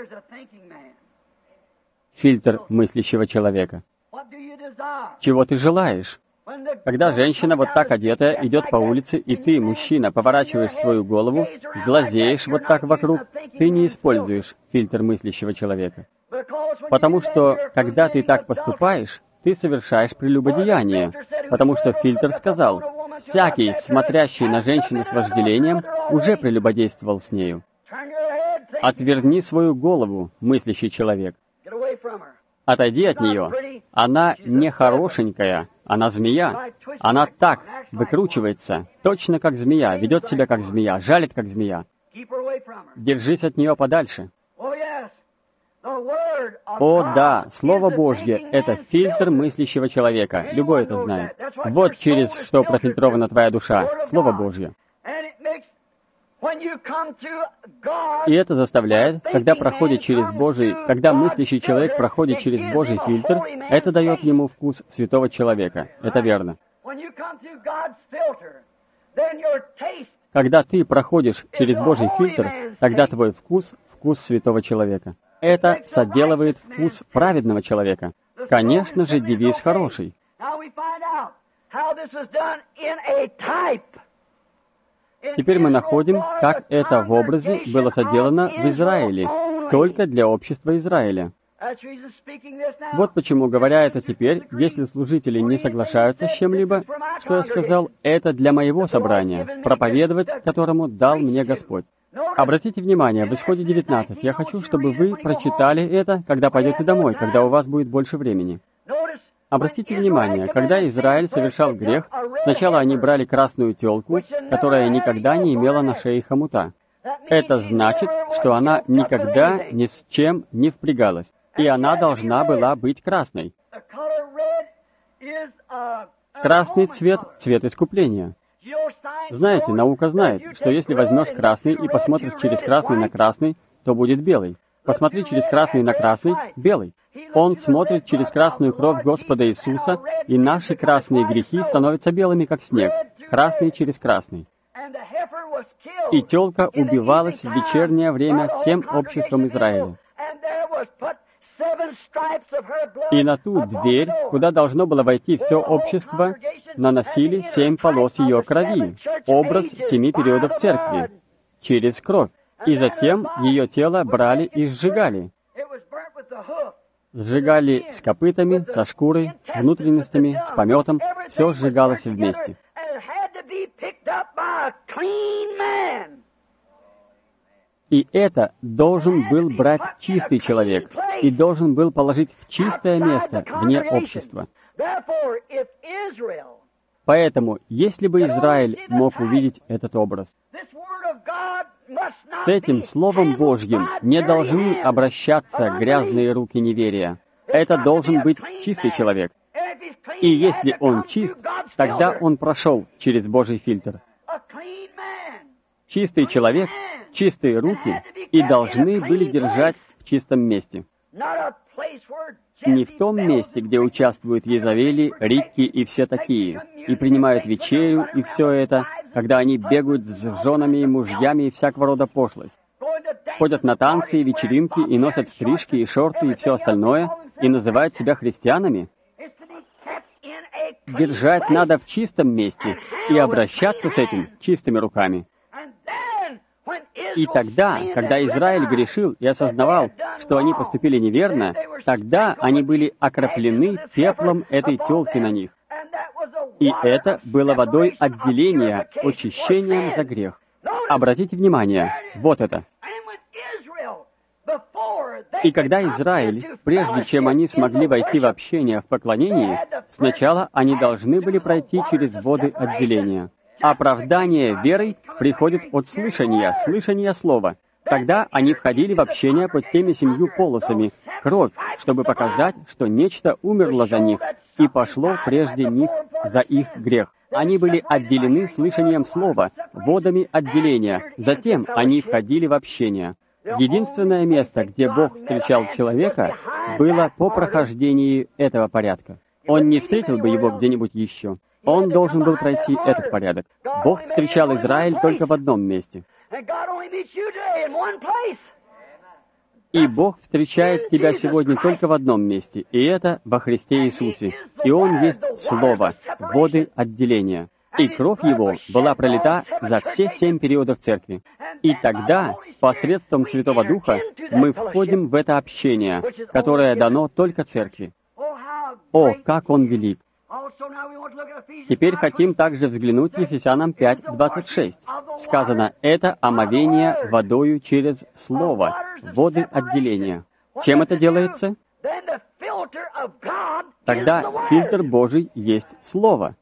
Фильтр мыслящего человека. Чего ты желаешь? Когда женщина вот так одетая идет по улице, и ты, мужчина, поворачиваешь свою голову, глазеешь вот так вокруг, ты не используешь фильтр мыслящего человека. Потому что, когда ты так поступаешь, ты совершаешь прелюбодеяние, потому что фильтр сказал, всякий, смотрящий на женщину с вожделением, уже прелюбодействовал с нею. Отверни свою голову, мыслящий человек. Отойди от нее. Она не хорошенькая, она змея. Она так выкручивается, точно как змея, ведет себя как змея, жалит как змея. Держись от нее подальше. О да, Слово Божье — это фильтр мыслящего человека. Любой это знает. Вот через что профильтрована твоя душа. Слово Божье. И это заставляет, когда проходит через Божий, когда мыслящий человек проходит через Божий фильтр, это дает ему вкус святого человека. Это верно. Когда ты проходишь через Божий фильтр, тогда твой вкус — вкус святого человека. Это соделывает вкус праведного человека. Конечно же, девиз хороший. Теперь мы находим, как это в образе было соделано в Израиле, только для общества Израиля. Вот почему, говоря это теперь, если служители не соглашаются с чем-либо, что я сказал, это для моего собрания, проповедовать которому дал мне Господь. Обратите внимание, в Исходе девятнадцать, я хочу, чтобы вы прочитали это, когда пойдете домой, когда у вас будет больше времени. Обратите внимание, когда Израиль совершал грех, сначала они брали красную телку, которая никогда не имела на шее хомута. Это значит, что она никогда ни с чем не впрягалась, и она должна была быть красной. Красный цвет — цвет искупления. Знаете, наука знает, что если возьмешь красный и посмотришь через красный на красный, то будет белый. Посмотри через красный на красный — белый. Он смотрит через красную кровь Господа Иисуса, и наши красные грехи становятся белыми, как снег, красный через красный. И телка убивалась в вечернее время всем обществом Израиля. И на ту дверь, куда должно было войти все общество, наносили семь полос ее крови, образ семи периодов церкви, через кровь. И затем ее тело брали и сжигали. Сжигали с копытами, со шкурой, с внутренностями, с пометом. Все сжигалось вместе. И это должен был брать чистый человек, и должен был положить в чистое место, вне общества. Поэтому, если бы Израиль мог увидеть этот образ, с этим Словом Божьим не должны обращаться грязные руки неверия. Это должен быть чистый человек. И если он чист, тогда он прошел через Божий фильтр. Чистый человек, чистые руки и должны были держать в чистом месте. Не в том месте, где участвуют Езавели, Рикки и все такие, и принимают вечерю и все это, когда они бегают с женами и мужьями и всякого рода пошлость. Ходят на танцы и вечеринки и носят стрижки и шорты и все остальное, и называют себя христианами. Держать надо в чистом месте и обращаться с этим чистыми руками. И тогда, когда Израиль грешил и осознавал, что они поступили неверно, тогда они были окроплены пеплом этой телки на них. И это было водой отделения, очищением за грех. Обратите внимание, вот это. И когда Израиль, прежде чем они смогли войти в общение в поклонении, сначала они должны были пройти через воды отделения. Оправдание верой приходит от слышания, слышания слова. Тогда они входили в общение под теми семью полосами, кровь, чтобы показать, что нечто умерло за них и пошло прежде них за их грех. Они были отделены слышанием слова, водами отделения. Затем они входили в общение. Единственное место, где Бог встречал человека, было по прохождении этого порядка. Он не встретил бы его где-нибудь еще. Он должен был пройти этот порядок. Бог встречал Израиль только в одном месте. И Бог встречает тебя сегодня только в одном месте, и это во Христе Иисусе. И Он есть Слово, воды отделения. И кровь Его была пролита за все семь периодов Церкви. И тогда, посредством Святого Духа, мы входим в это общение, которое дано только Церкви. О, как Он велик! Теперь хотим также взглянуть в Ефесянам пять двадцать шесть. Сказано, это омовение водою через Слово, воды отделения. Чем это делается? Тогда фильтр Божий есть Слово.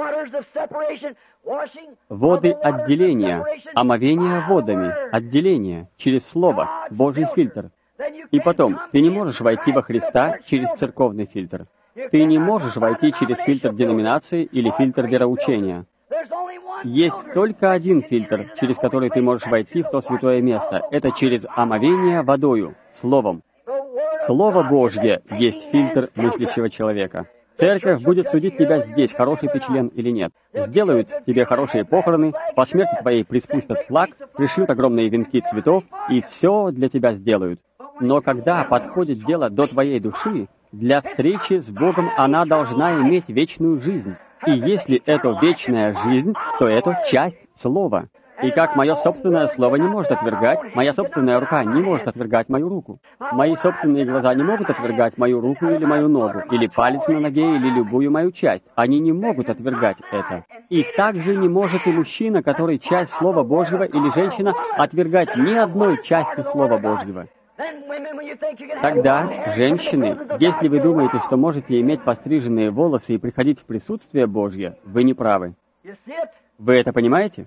Воды отделения, омовение водами, отделение через Слово, Божий фильтр. И потом, ты не можешь войти во Христа через церковный фильтр. Ты не можешь войти через фильтр деноминации или фильтр вероучения. Есть только один фильтр, через который ты можешь войти в то святое место. Это через омовение водою, Словом. Слово Божье есть фильтр мыслящего человека. Церковь будет судить тебя здесь, хороший ты член или нет. Сделают тебе хорошие похороны, по смерти твоей приспустят флаг, пришьют огромные венки цветов, и все для тебя сделают. Но когда подходит дело до твоей души, для встречи с Богом она должна иметь вечную жизнь. И если это вечная жизнь, то это часть Слова. И как мое собственное слово не может отвергать, моя собственная рука не может отвергать мою руку. Мои собственные глаза не могут отвергать мою руку или мою ногу, или палец на ноге, или любую мою часть. Они не могут отвергать это. И также не может и мужчина, который часть Слова Божьего, или женщина, отвергать ни одной части Слова Божьего. Тогда, женщины, если вы думаете, что можете иметь постриженные волосы и приходить в присутствие Божье, вы не правы. Вы это понимаете?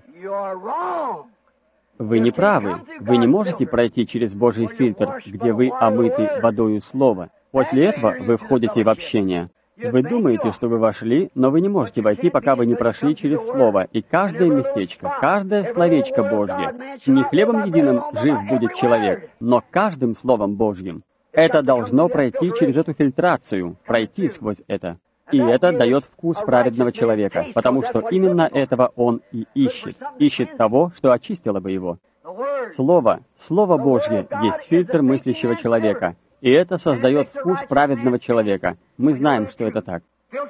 Вы не правы. Вы не можете пройти через Божий фильтр, где вы омыты водою Слова. После этого вы входите в общение. Вы думаете, что вы вошли, но вы не можете войти, пока вы не прошли через Слово. И каждое местечко, каждое словечко Божье. Не хлебом единым жив будет человек, но каждым Словом Божьим. Это должно пройти через эту фильтрацию, пройти сквозь это. И это дает вкус праведного человека, потому что именно этого он и ищет. Ищет того, что очистило бы его. Слово, Слово Божье есть фильтр мыслящего человека. И это создает вкус праведного человека. Мы знаем, что это так.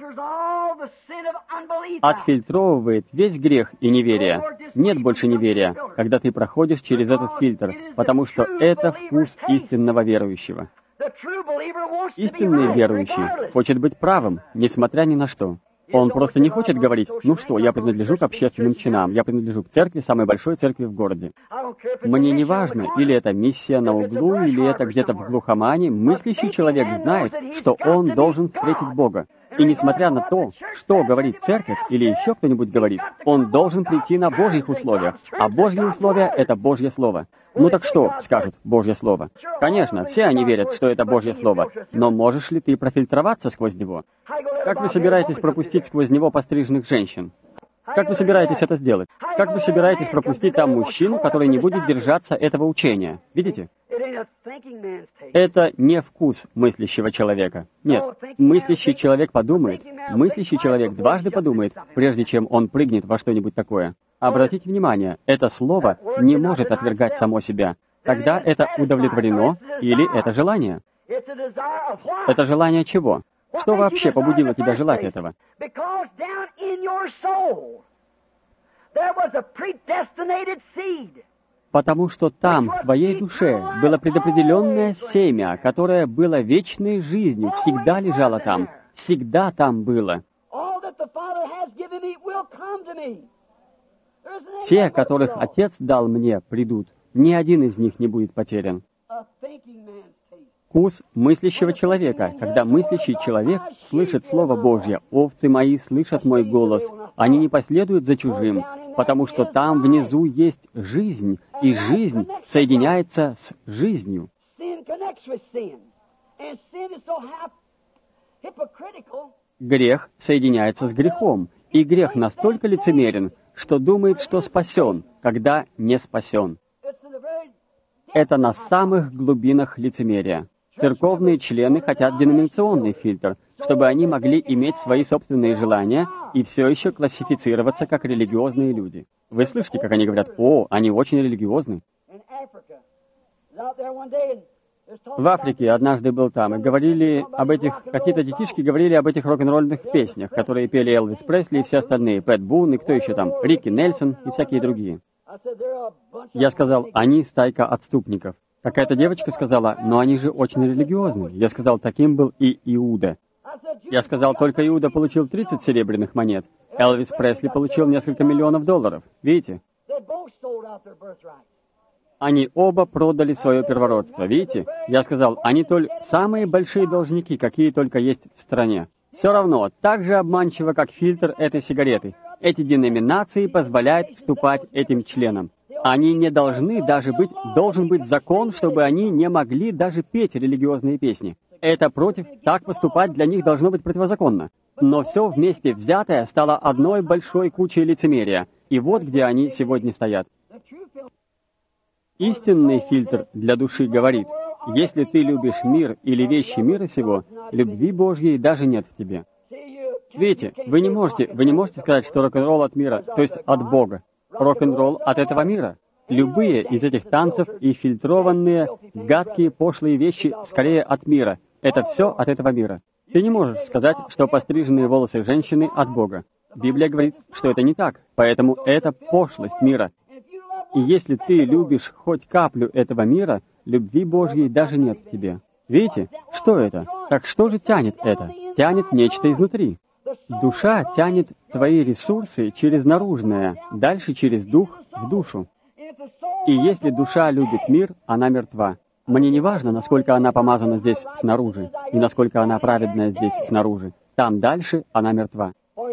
Отфильтровывает весь грех и неверие. Нет больше неверия, когда ты проходишь через этот фильтр, потому что это вкус истинного верующего. Истинный верующий хочет быть правым, несмотря ни на что. Он просто не хочет говорить, ну что, я принадлежу к общественным чинам, я принадлежу к церкви, самой большой церкви в городе. Мне не важно, или это миссия на углу, или это где-то в глухомане, мыслящий человек знает, что он должен встретить Бога. И несмотря на то, что говорит церковь или еще кто-нибудь говорит, он должен прийти на Божьих условиях. А Божьи условия — это Божье Слово. Ну так что, скажут, Божье Слово? Конечно, все они верят, что это Божье Слово. Но можешь ли ты профильтроваться сквозь него? Как вы собираетесь пропустить сквозь него постриженных женщин? Как вы собираетесь это сделать? Как вы собираетесь пропустить там мужчину, который не будет держаться этого учения? Видите? Это не вкус мыслящего человека. Нет, мыслящий человек подумает, мыслящий человек дважды подумает, прежде чем он прыгнет во что-нибудь такое. Обратите внимание, это слово не может отвергать само себя. Тогда это удовлетворено или это желание? Это желание чего? Что вообще побудило тебя желать этого? Потому что там, в твоей душе, было предопределенное семя, которое было вечной жизнью, всегда лежало там, всегда там было. Те, которых Отец дал мне, придут. Ни один из них не будет потерян. Вкус мыслящего человека, когда мыслящий человек слышит Слово Божье, «Овцы мои слышат мой голос, они не последуют за чужим», потому что там внизу есть жизнь, и жизнь соединяется с жизнью. Грех соединяется с грехом, и грех настолько лицемерен, что думает, что спасен, когда не спасен. Это на самых глубинах лицемерия. Церковные члены хотят деноминационный фильтр, чтобы они могли иметь свои собственные желания и все еще классифицироваться как религиозные люди. Вы слышите, как они говорят, «О, они очень религиозны». В Африке однажды был там, и говорили об этих, какие-то детишки говорили об этих рок-н-ролльных песнях, которые пели Элвис Пресли и все остальные, Пэт Бун и кто еще там, Рики Нельсон и всякие другие. Я сказал, они стайка отступников. Какая-то девочка сказала, но они же очень религиозны. Я сказал, таким был и Иуда. Я сказал, только Иуда получил тридцать серебряных монет. Элвис Пресли получил несколько миллионов долларов. Видите? Они оба продали свое первородство. Видите? Я сказал, они только самые большие должники, какие только есть в стране. Все равно, так же обманчиво, как фильтр этой сигареты. Эти деноминации позволяют вступать этим членам. Они не должны даже быть, должен быть закон, чтобы они не могли даже петь религиозные песни. Это против, так поступать для них должно быть противозаконно. Но все вместе взятое стало одной большой кучей лицемерия. И вот где они сегодня стоят. Истинный фильтр для души говорит: если ты любишь мир или вещи мира сего, любви Божьей даже нет в тебе. Видите, вы не можете, вы не можете сказать, что рок-н-ролл от мира, то есть от Бога. Рок-н-ролл от этого мира. Любые из этих танцев и фильтрованные, гадкие, пошлые вещи скорее от мира. Это все от этого мира. Ты не можешь сказать, что постриженные волосы женщины от Бога. Библия говорит, что это не так, поэтому это пошлость мира. И если ты любишь хоть каплю этого мира, любви Божьей даже нет в тебе. Видите, что это? Так что же тянет это? Тянет нечто изнутри. Душа тянет твои ресурсы через наружное, дальше через дух в душу. И если душа любит мир, она мертва. Мне не важно, насколько она помазана здесь снаружи, и насколько она праведная здесь снаружи. Там дальше она мертва.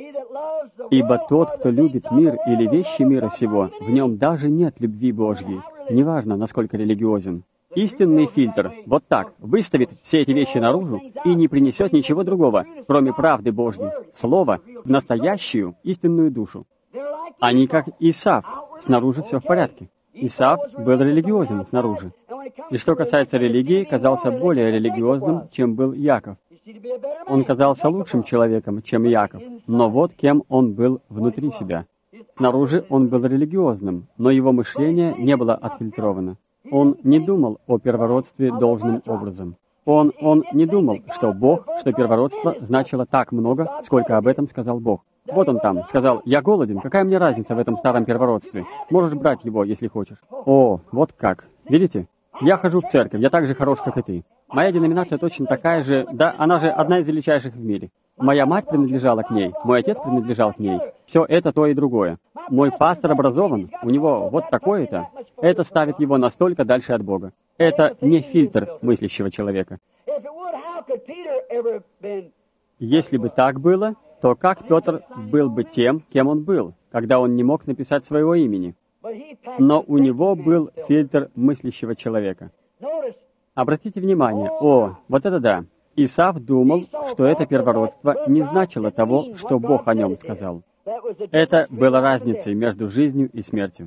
Ибо тот, кто любит мир или вещи мира сего, в нем даже нет любви Божьей, неважно, насколько религиозен. Истинный фильтр, вот так, выставит все эти вещи наружу и не принесет ничего другого, кроме правды Божьей, слова, в настоящую истинную душу. Они как Исав, снаружи все в порядке. Исав был религиозен снаружи. И что касается религии, казался более религиозным, чем был Яков. Он казался лучшим человеком, чем Яков, но вот кем он был внутри себя. Снаружи он был религиозным, но его мышление не было отфильтровано. Он не думал о первородстве должным образом. Он, он не думал, что Бог, что первородство значило так много, сколько об этом сказал Бог. Вот он там, сказал: «Я голоден, какая мне разница в этом старом первородстве? Можешь брать его, если хочешь». О, вот как. Видите? Я хожу в церковь, я так же хорош, как и ты. Моя деноминация точно такая же, да, она же одна из величайших в мире. Моя мать принадлежала к ней, мой отец принадлежал к ней. Все это то и другое. Мой пастор образован, у него вот такое-то. Это ставит его настолько дальше от Бога. Это не фильтр мыслящего человека. Если бы так было, то как Петр был бы тем, кем он был, когда он не мог написать своего имени? Но у него был фильтр мыслящего человека. Обратите внимание, о, вот это да. Исав думал, что это первородство не значило того, что Бог о нем сказал. Это было разницей между жизнью и смертью.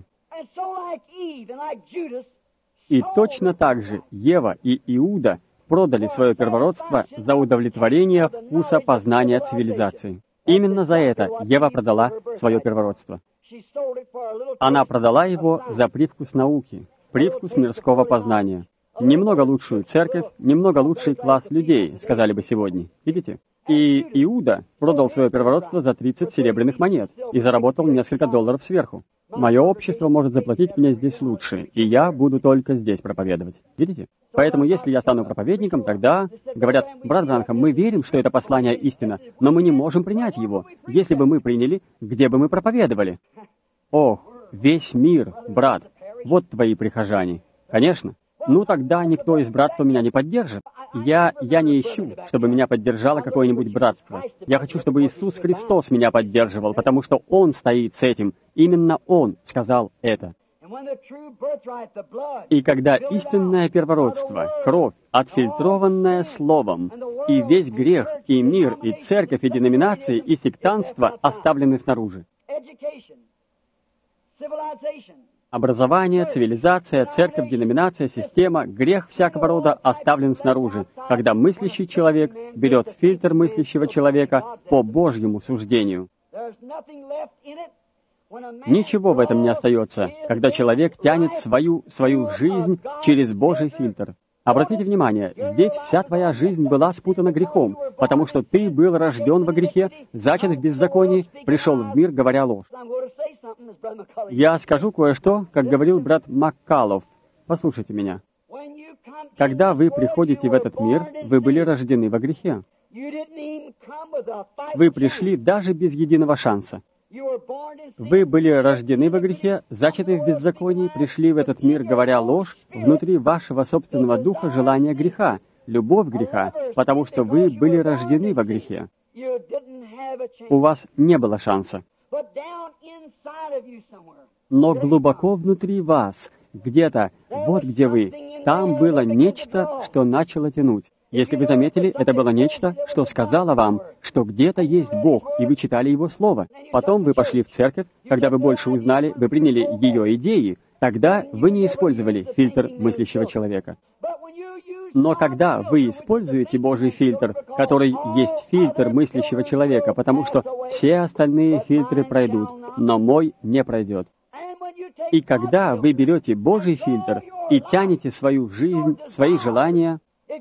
И точно так же Ева и Иуда продали свое первородство за удовлетворение вкуса познания цивилизации. Именно за это Ева продала свое первородство. Она продала его за привкус науки, привкус мирского познания. Немного лучшую церковь, немного лучший класс людей, сказали бы сегодня. Видите? И Иуда продал свое первородство за тридцать серебряных монет и заработал несколько долларов сверху. Мое общество может заплатить мне здесь лучше, и я буду только здесь проповедовать. Видите? Поэтому, если я стану проповедником, тогда говорят: брат Бранхам, мы верим, что это послание истина, но мы не можем принять его. Если бы мы приняли, где бы мы проповедовали? Ох, весь мир, брат, вот твои прихожане. Конечно. Ну, тогда никто из братства меня не поддержит. Я, я не ищу, чтобы меня поддержало какое-нибудь братство. Я хочу, чтобы Иисус Христос меня поддерживал, потому что Он стоит с этим. Именно Он сказал это. И когда истинное первородство, кровь, отфильтрованная Словом, и весь грех, и мир, и церковь, и деноминации, и сектантство оставлены снаружи. Образование, цивилизация, церковь, деноминация, система, грех всякого рода оставлен снаружи, когда мыслящий человек берет фильтр мыслящего человека по Божьему суждению. Ничего в этом не остается, когда человек тянет свою, свою жизнь через Божий фильтр. Обратите внимание, здесь вся твоя жизнь была спутана грехом, потому что ты был рожден во грехе, зачат в беззаконии, пришел в мир, говоря ложь. Я скажу кое-что, как говорил брат Маккалов. Послушайте меня. Когда вы приходите в этот мир, вы были рождены во грехе. Вы пришли даже без единого шанса. Вы были рождены во грехе, зачаты в беззаконии, пришли в этот мир, говоря ложь, внутри вашего собственного духа желание греха, любовь греха, потому что вы были рождены во грехе. У вас не было шанса. Но глубоко внутри вас, где-то, вот где вы, там было нечто, что начало тянуть. Если вы заметили, это было нечто, что сказало вам, что где-то есть Бог, и вы читали Его Слово. Потом вы пошли в церковь, когда вы больше узнали, вы приняли ее идеи, тогда вы не использовали фильтр мыслящего человека. Но когда вы используете Божий фильтр, который есть фильтр мыслящего человека, потому что все остальные фильтры пройдут, но мой не пройдет. И когда вы берете Божий фильтр и тянете свою жизнь, свои желания,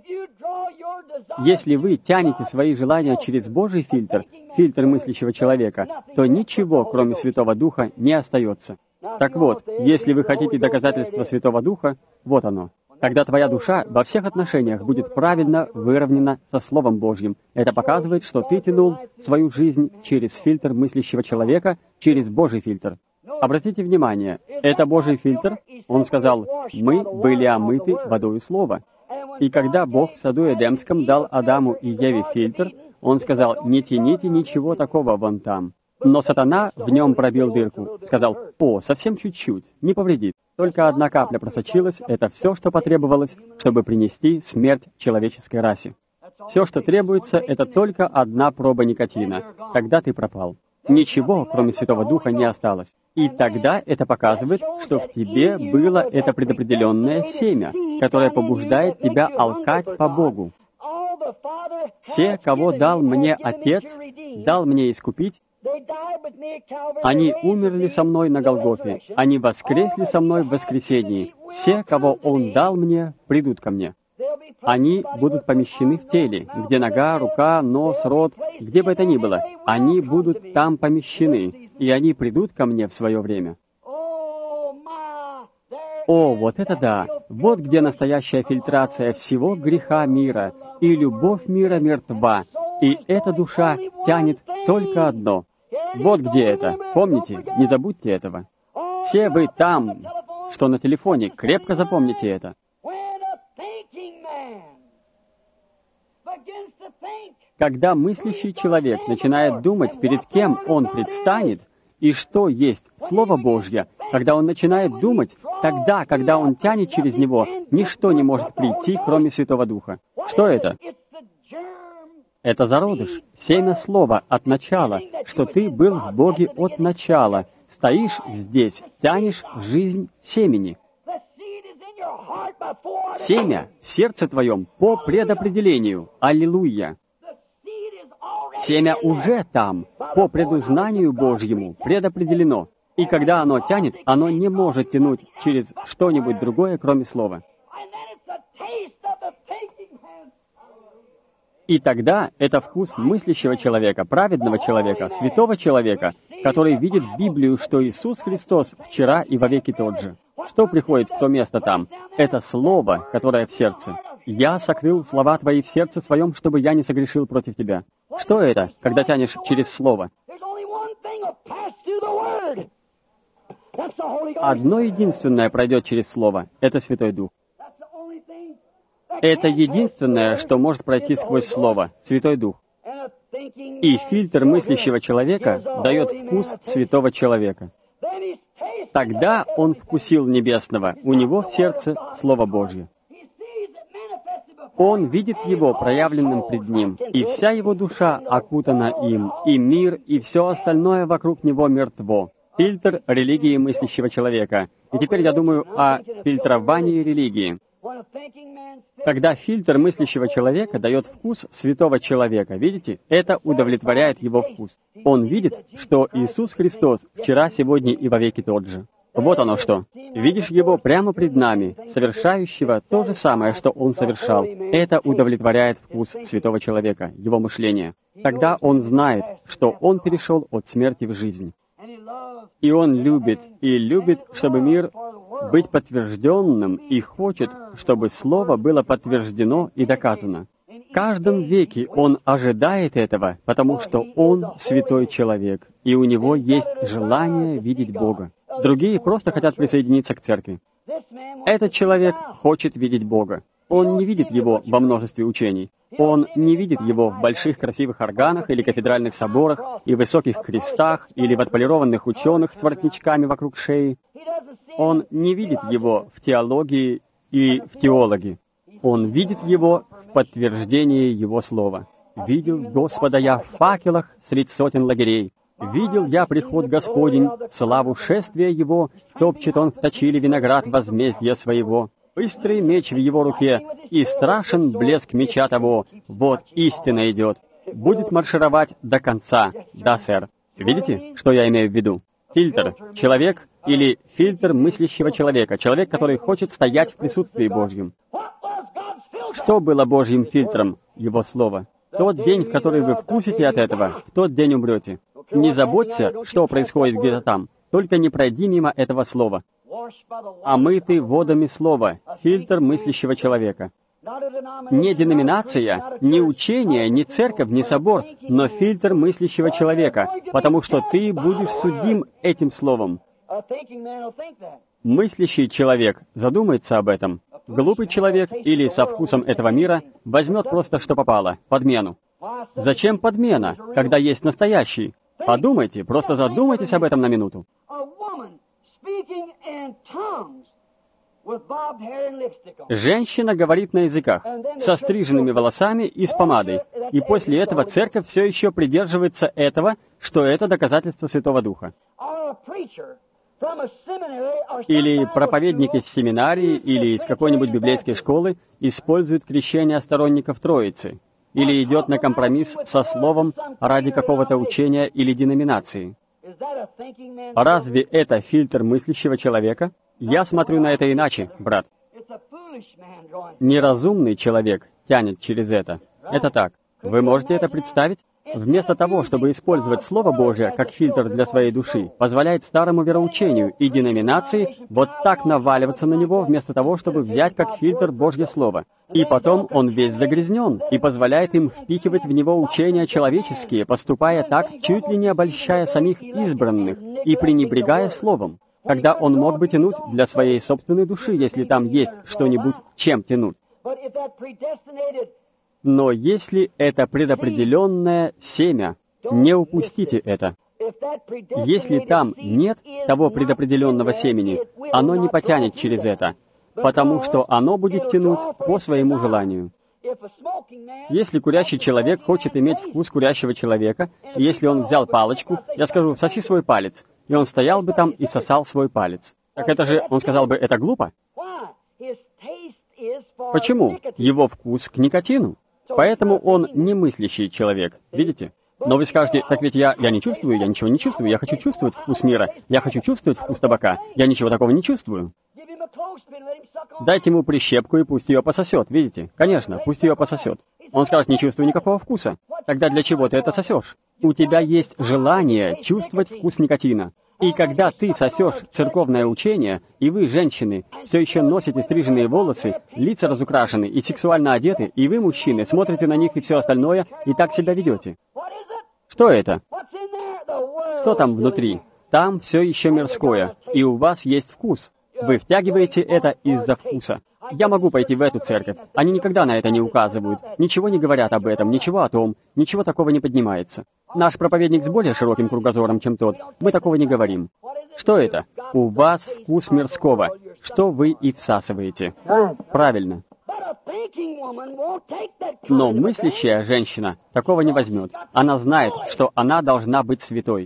если вы тянете свои желания через Божий фильтр, фильтр мыслящего человека, то ничего, кроме Святого Духа, не остается. Так вот, если вы хотите доказательства Святого Духа, вот оно. Когда твоя душа во всех отношениях будет правильно выровнена со Словом Божьим, это показывает, что ты тянул свою жизнь через фильтр мыслящего человека, через Божий фильтр. Обратите внимание, это Божий фильтр, он сказал, мы были омыты водою Слова. И когда Бог в саду Эдемском дал Адаму и Еве фильтр, он сказал, не тяните ничего такого вон там. Но сатана в нем пробил дырку, сказал, о, совсем чуть-чуть, не повредит. Только одна капля просочилась, это все, что потребовалось, чтобы принести смерть человеческой расе. Все, что требуется, это только одна проба никотина. Тогда ты пропал. Ничего, кроме Святого Духа, не осталось. И тогда это показывает, что в тебе было это предопределенное семя, которое побуждает тебя алкать по Богу. Все, кого дал мне Отец, дал мне искупить, они умерли со мной на Голгофе, они воскресли со мной в воскресении. Все, кого Он дал мне, придут ко мне. Они будут помещены в теле, где нога, рука, нос, рот, где бы это ни было. Они будут там помещены, и они придут ко мне в свое время. О, вот это да! Вот где настоящая фильтрация всего греха мира, и любовь мира мертва, и эта душа тянет только одно. Вот где это. Помните, не забудьте этого. Все вы там, что на телефоне, крепко запомните это. Когда мыслящий человек начинает думать, перед кем он предстанет, и что есть Слово Божье, когда он начинает думать, тогда, когда он тянет через него, ничто не может прийти, кроме Святого Духа. Что это? Это зародыш, семя Слова от начала, что ты был в Боге от начала. Стоишь здесь, тянешь жизнь семени. Семя в сердце твоем по предопределению. Аллилуйя! Семя уже там, по предузнанию Божьему, предопределено. И когда оно тянет, оно не может тянуть через что-нибудь другое, кроме Слова. И тогда это вкус мыслящего человека, праведного человека, святого человека, который видит в Библию, что Иисус Христос вчера и вовеки тот же. Что приходит в то место там? Это Слово, которое в сердце. «Я сокрыл слова Твои в сердце своем, чтобы я не согрешил против Тебя». Что это, когда тянешь через Слово? Одно единственное пройдет через Слово — это Святой Дух. Это единственное, что может пройти сквозь Слово — Святой Дух. И фильтр мыслящего человека дает вкус святого человека. Тогда он вкусил небесного, у него в сердце Слово Божье. Он видит его проявленным пред ним, и вся его душа окутана им, и мир, и все остальное вокруг него мертво. Фильтр религии мыслящего человека. И теперь я думаю о фильтровании религии. Когда фильтр мыслящего человека дает вкус святого человека, видите, это удовлетворяет его вкус. Он видит, что Иисус Христос вчера, сегодня и вовеки тот же. Вот оно что. Видишь его прямо пред нами, совершающего то же самое, что он совершал. Это удовлетворяет вкус святого человека, его мышление. Тогда он знает, что он перешел от смерти в жизнь. И он любит, и любит, чтобы мир быть подтвержденным, и хочет, чтобы Слово было подтверждено и доказано. В каждом веке он ожидает этого, потому что он святой человек, и у него есть желание видеть Бога. Другие просто хотят присоединиться к церкви. Этот человек хочет видеть Бога. Он не видит его во множестве учений. Он не видит его в больших красивых органах или кафедральных соборах, и высоких крестах, или в отполированных ученых с воротничками вокруг шеи. Он не видит его в теологии и в теологе. Он видит его в подтверждении его слова. «Видел Господа я в факелах средь сотен лагерей. Видел я приход Господень, славу шествия его, топчет он в точиле виноград возмездия своего. Быстрый меч в его руке, и страшен блеск меча того. Вот истина идет. Будет маршировать до конца. Да, сэр. Видите, что я имею в виду? Фильтр. Человек или фильтр мыслящего человека. Человек, который хочет стоять в присутствии Божьем. Что было Божьим фильтром? Его Слово. Тот день, в который вы вкусите от этого, в тот день умрете. Не заботься, что происходит где-то там. Только не пройди мимо этого Слова. Омытый водами Слова, фильтр мыслящего человека. Не деноминация, не учение, не церковь, не собор, но фильтр мыслящего человека, потому что ты будешь судим этим Словом. Мыслящий человек задумается об этом. Глупый человек или со вкусом этого мира возьмет просто что попало, подмену. Зачем подмена, когда есть настоящий? Подумайте, просто задумайтесь об этом на минуту. Женщина говорит на языках, со стриженными волосами и с помадой, и после этого церковь все еще придерживается этого, что это доказательство Святого Духа. Или проповедник из семинарии или из какой-нибудь библейской школы использует крещение сторонников Троицы, или идет на компромисс со словом ради какого-то учения или деноминации. Разве это фильтр мыслящего человека? Я смотрю на это иначе, брат. Неразумный человек тянет через это. Это так. Вы можете это представить? Вместо того, чтобы использовать Слово Божие как фильтр для своей души, позволяет старому вероучению и деноминации вот так наваливаться на него, вместо того, чтобы взять как фильтр Божье Слово. И потом он весь загрязнен, и позволяет им впихивать в него учения человеческие, поступая так, чуть ли не обольщая самих избранных и пренебрегая Словом, когда он мог бы тянуть для своей собственной души, если там есть что-нибудь, чем тянуть. Но если это предопределенное семя, не упустите это. Если там нет того предопределенного семени, оно не потянет через это, потому что оно будет тянуть по своему желанию. Если курящий человек хочет иметь вкус курящего человека, и если он взял палочку, я скажу, соси свой палец, и он стоял бы там и сосал свой палец. Так это же, он сказал бы, это глупо. Почему? Его вкус к никотину. Поэтому он не мыслящий человек, видите? Но вы скажете, так ведь я, я не чувствую, я ничего не чувствую, я хочу чувствовать вкус мира, я хочу чувствовать вкус табака, я ничего такого не чувствую. Дайте ему прищепку и пусть ее пососет, видите? Конечно, пусть ее пососет. Он скажет, не чувствую никакого вкуса. Тогда для чего ты это сосешь? У тебя есть желание чувствовать вкус никотина. И когда ты сосешь церковное учение, и вы, женщины, все еще носите стриженные волосы, лица разукрашены и сексуально одеты, и вы, мужчины, смотрите на них и все остальное, и так себя ведете. Что это? Что там внутри? Там все еще мирское, и у вас есть вкус. Вы втягиваете это из-за вкуса. Я могу пойти в эту церковь. Они никогда на это не указывают, ничего не говорят об этом, ничего о том, ничего такого не поднимается. Наш проповедник с более широким кругозором, чем тот. Мы такого не говорим. Что это? У вас вкус мирского, что вы и всасываете. Правильно. Но мыслящая женщина такого не возьмет. Она знает, что она должна быть святой.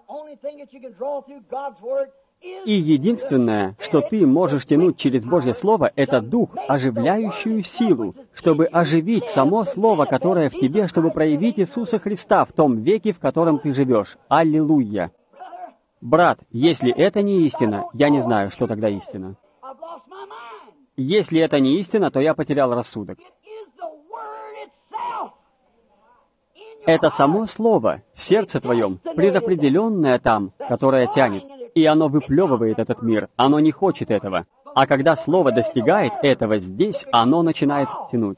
И единственное, что ты можешь тянуть через Божье Слово, это Дух, оживляющую силу, чтобы оживить само Слово, которое в тебе, чтобы проявить Иисуса Христа в том веке, в котором ты живешь. Аллилуйя! Брат, если это не истина, я не знаю, что тогда истина. Если это не истина, то я потерял рассудок. Это само Слово в сердце твоем, предопределенное там, которое тянет. И оно выплевывает этот мир, оно не хочет этого. А когда Слово достигает этого здесь, оно начинает тянуть.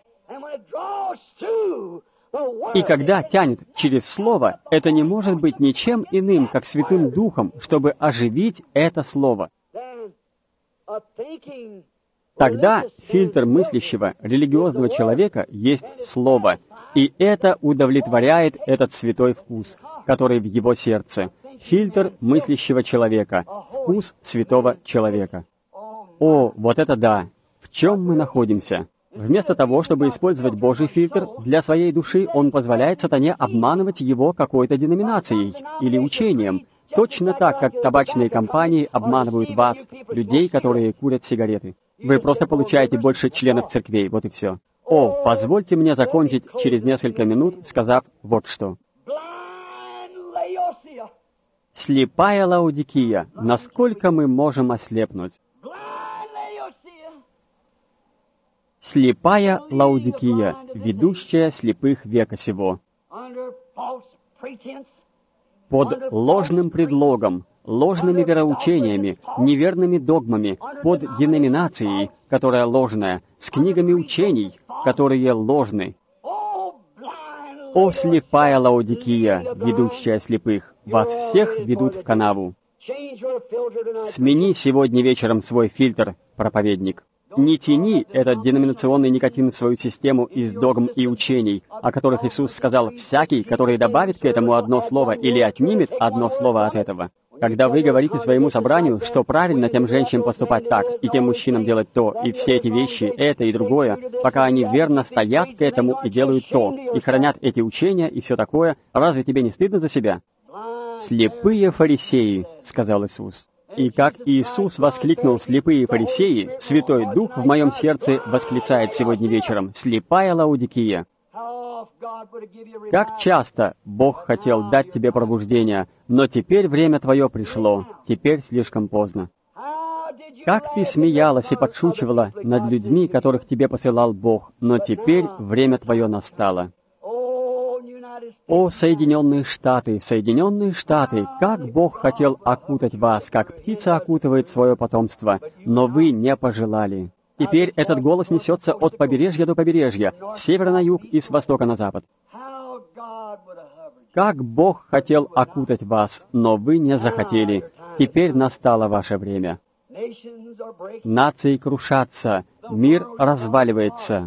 И когда тянет через Слово, это не может быть ничем иным, как Святым Духом, чтобы оживить это Слово. Тогда фильтр мыслящего, религиозного человека есть Слово, и это удовлетворяет этот святой вкус, который в его сердце. Фильтр мыслящего человека, вкус святого человека. О, вот это да! В чем мы находимся? Вместо того, чтобы использовать Божий фильтр для своей души, он позволяет сатане обманывать его какой-то деноминацией или учением, точно так, как табачные компании обманывают вас, людей, которые курят сигареты. Вы просто получаете больше членов церквей, вот и все. О, позвольте мне закончить через несколько минут, сказав вот что. Слепая Лаодикия, насколько мы можем ослепнуть? Слепая Лаодикия, ведущая слепых века сего. Под ложным предлогом, ложными вероучениями, неверными догмами, под деноминацией, которая ложная, с книгами учений, которые ложны. О, слепая Лаодикия, ведущая слепых, вас всех ведут в канаву. Смени сегодня вечером свой фильтр, проповедник. Не тяни этот деноминационный никотин в свою систему из догм и учений, о которых Иисус сказал: «Всякий, который добавит к этому одно слово или отнимет одно слово от этого». Когда вы говорите своему собранию, что правильно тем женщинам поступать так, и тем мужчинам делать то, и все эти вещи, это и другое, пока они верно стоят к этому и делают то, и хранят эти учения и все такое, разве тебе не стыдно за себя? «Слепые фарисеи», — сказал Иисус. И как Иисус воскликнул «слепые фарисеи», Святой Дух в моем сердце восклицает сегодня вечером «слепая Лаодикия». Как часто Бог хотел дать тебе пробуждение, но теперь время твое пришло, теперь слишком поздно. Как ты смеялась и подшучивала над людьми, которых тебе посылал Бог, но теперь время твое настало. О, Соединенные Штаты, Соединенные Штаты, как Бог хотел окутать вас, как птица окутывает свое потомство, но вы не пожелали. Теперь этот голос несется от побережья до побережья, с севера на юг и с востока на запад. Как Бог хотел окутать вас, но вы не захотели. Теперь настало ваше время. Нации крушатся, мир разваливается.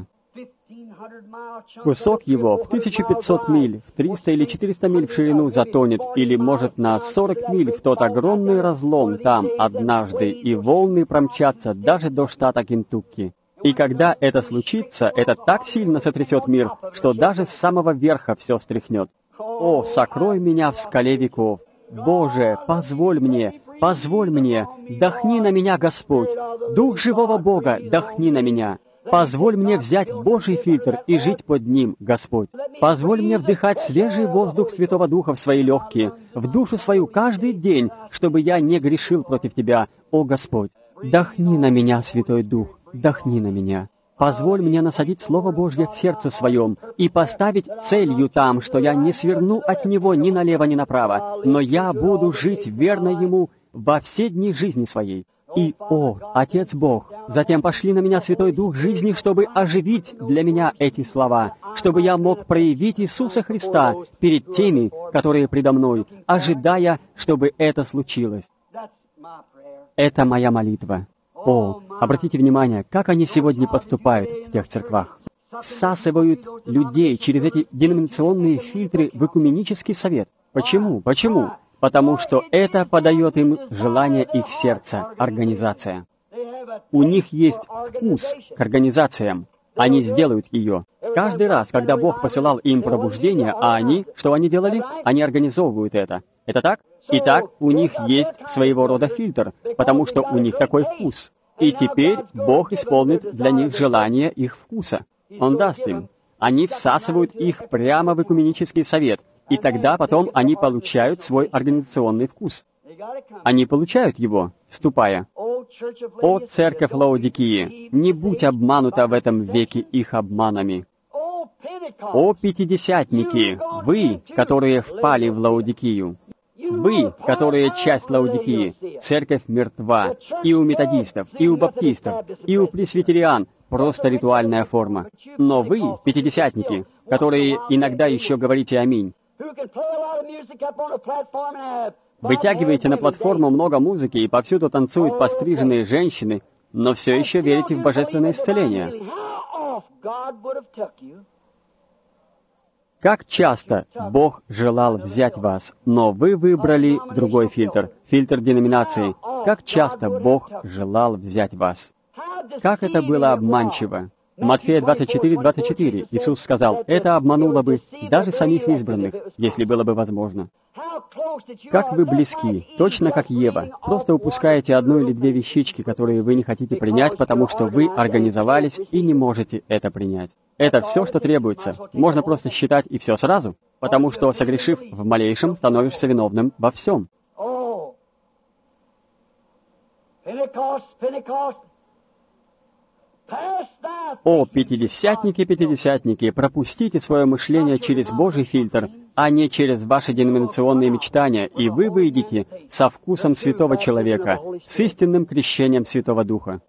Кусок его в тысячу пятьсот миль, в триста или четыреста миль в ширину затонет, или, может, на сорок миль в тот огромный разлом там однажды, и волны промчатся даже до штата Кентукки. И когда это случится, это так сильно сотрясет мир, что даже с самого верха все встряхнет. О, сокрой меня в скале веков! Боже, позволь мне, позволь мне, дохни на меня, Господь! Дух живого Бога, дохни на меня! Позволь мне взять Божий фильтр и жить под ним, Господь. Позволь мне вдыхать свежий воздух Святого Духа в свои легкие, в душу свою каждый день, чтобы я не грешил против Тебя, о Господь. Дохни на меня, Святой Дух, дохни на меня. Позволь мне насадить Слово Божье в сердце своем и поставить целью там, что я не сверну от него ни налево, ни направо, но я буду жить верно Ему во все дни жизни своей. И, о, Отец Бог, затем пошли на меня Святой Дух жизни, чтобы оживить для меня эти слова, чтобы я мог проявить Иисуса Христа перед теми, которые предо мной, ожидая, чтобы это случилось. Это моя молитва. О, обратите внимание, как они сегодня поступают в тех церквах. Всасывают людей через эти деноминационные фильтры в экуменический совет. Почему? Почему? Потому что это подает им желание их сердца, организация. У них есть вкус к организациям. Они сделают ее. Каждый раз, когда Бог посылал им пробуждение, а они, что они делали? Они организовывают это. Это так? Итак, у них есть своего рода фильтр, потому что у них такой вкус. И теперь Бог исполнит для них желание их вкуса. Он даст им. Они всасывают их прямо в экуменический совет. И тогда потом они получают свой организационный вкус. Они получают его, вступая. О, церковь Лаодикии, не будь обманута в этом веке их обманами. О, пятидесятники, вы, которые впали в Лаодикию. Вы, которые часть Лаодикии, церковь мертва. И у методистов, и у баптистов, и у пресвитериан просто ритуальная форма. Но вы, пятидесятники, которые иногда еще говорите «Аминь», вытягиваете на платформу много музыки, и повсюду танцуют постриженные женщины, но все еще верите в божественное исцеление. Как часто Бог желал взять вас, но вы выбрали другой фильтр, фильтр деноминации. Как часто Бог желал взять вас? Как это было обманчиво! Матфея двадцать четыре, двадцать четыре. Иисус сказал, это обмануло бы даже самих избранных, если было бы возможно. Как вы близки, точно как Ева. Просто упускаете одну или две вещички, которые вы не хотите принять, потому что вы организовались и не можете это принять. Это все, что требуется. Можно просто считать и все сразу, потому что, согрешив в малейшем, становишься виновным во всем. О, пятидесятники, пятидесятники, пропустите свое мышление через Божий фильтр, а не через ваши деноминационные мечтания, и вы выйдете со вкусом святого человека, с истинным крещением Святого Духа.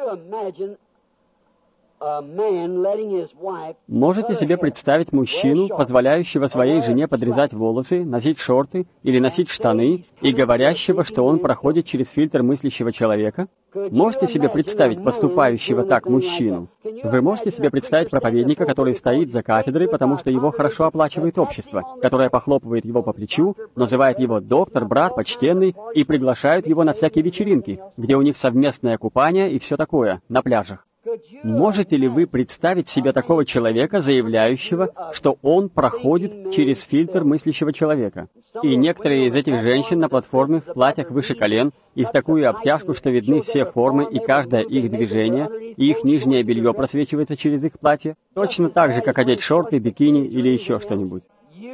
Можете себе представить мужчину, позволяющего своей жене подрезать волосы, носить шорты или носить штаны, и говорящего, что он проходит через фильтр мыслящего человека? Можете себе представить поступающего так мужчину? Вы можете себе представить проповедника, который стоит за кафедрой, потому что его хорошо оплачивает общество, которое похлопывает его по плечу, называет его доктор, брат, почтенный, и приглашают его на всякие вечеринки, где у них совместное купание и все такое, на пляжах? Можете ли вы представить себе такого человека, заявляющего, что он проходит через фильтр мыслящего человека? И некоторые из этих женщин на платформе в платьях выше колен и в такую обтяжку, что видны все формы и каждое их движение, и их нижнее белье просвечивается через их платье, точно так же, как одеть шорты, бикини или еще что-нибудь.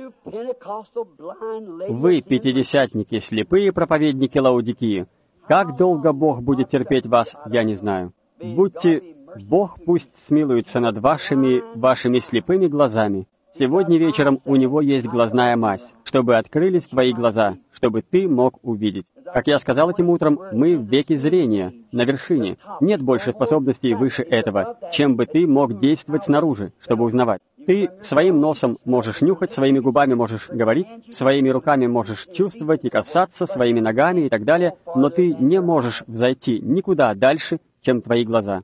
Вы, пятидесятники, слепые проповедники Лаодикии, как долго Бог будет терпеть вас, я не знаю. Будьте... Бог пусть смилуется над вашими, вашими слепыми глазами. Сегодня вечером у Него есть глазная мазь, чтобы открылись твои глаза, чтобы ты мог увидеть. Как я сказал этим утром, мы в веке зрения, на вершине. Нет больше способностей выше этого, чем бы ты мог действовать снаружи, чтобы узнавать. Ты своим носом можешь нюхать, своими губами можешь говорить, своими руками можешь чувствовать и касаться, своими ногами и так далее, но ты не можешь взойти никуда дальше, чем твои глаза.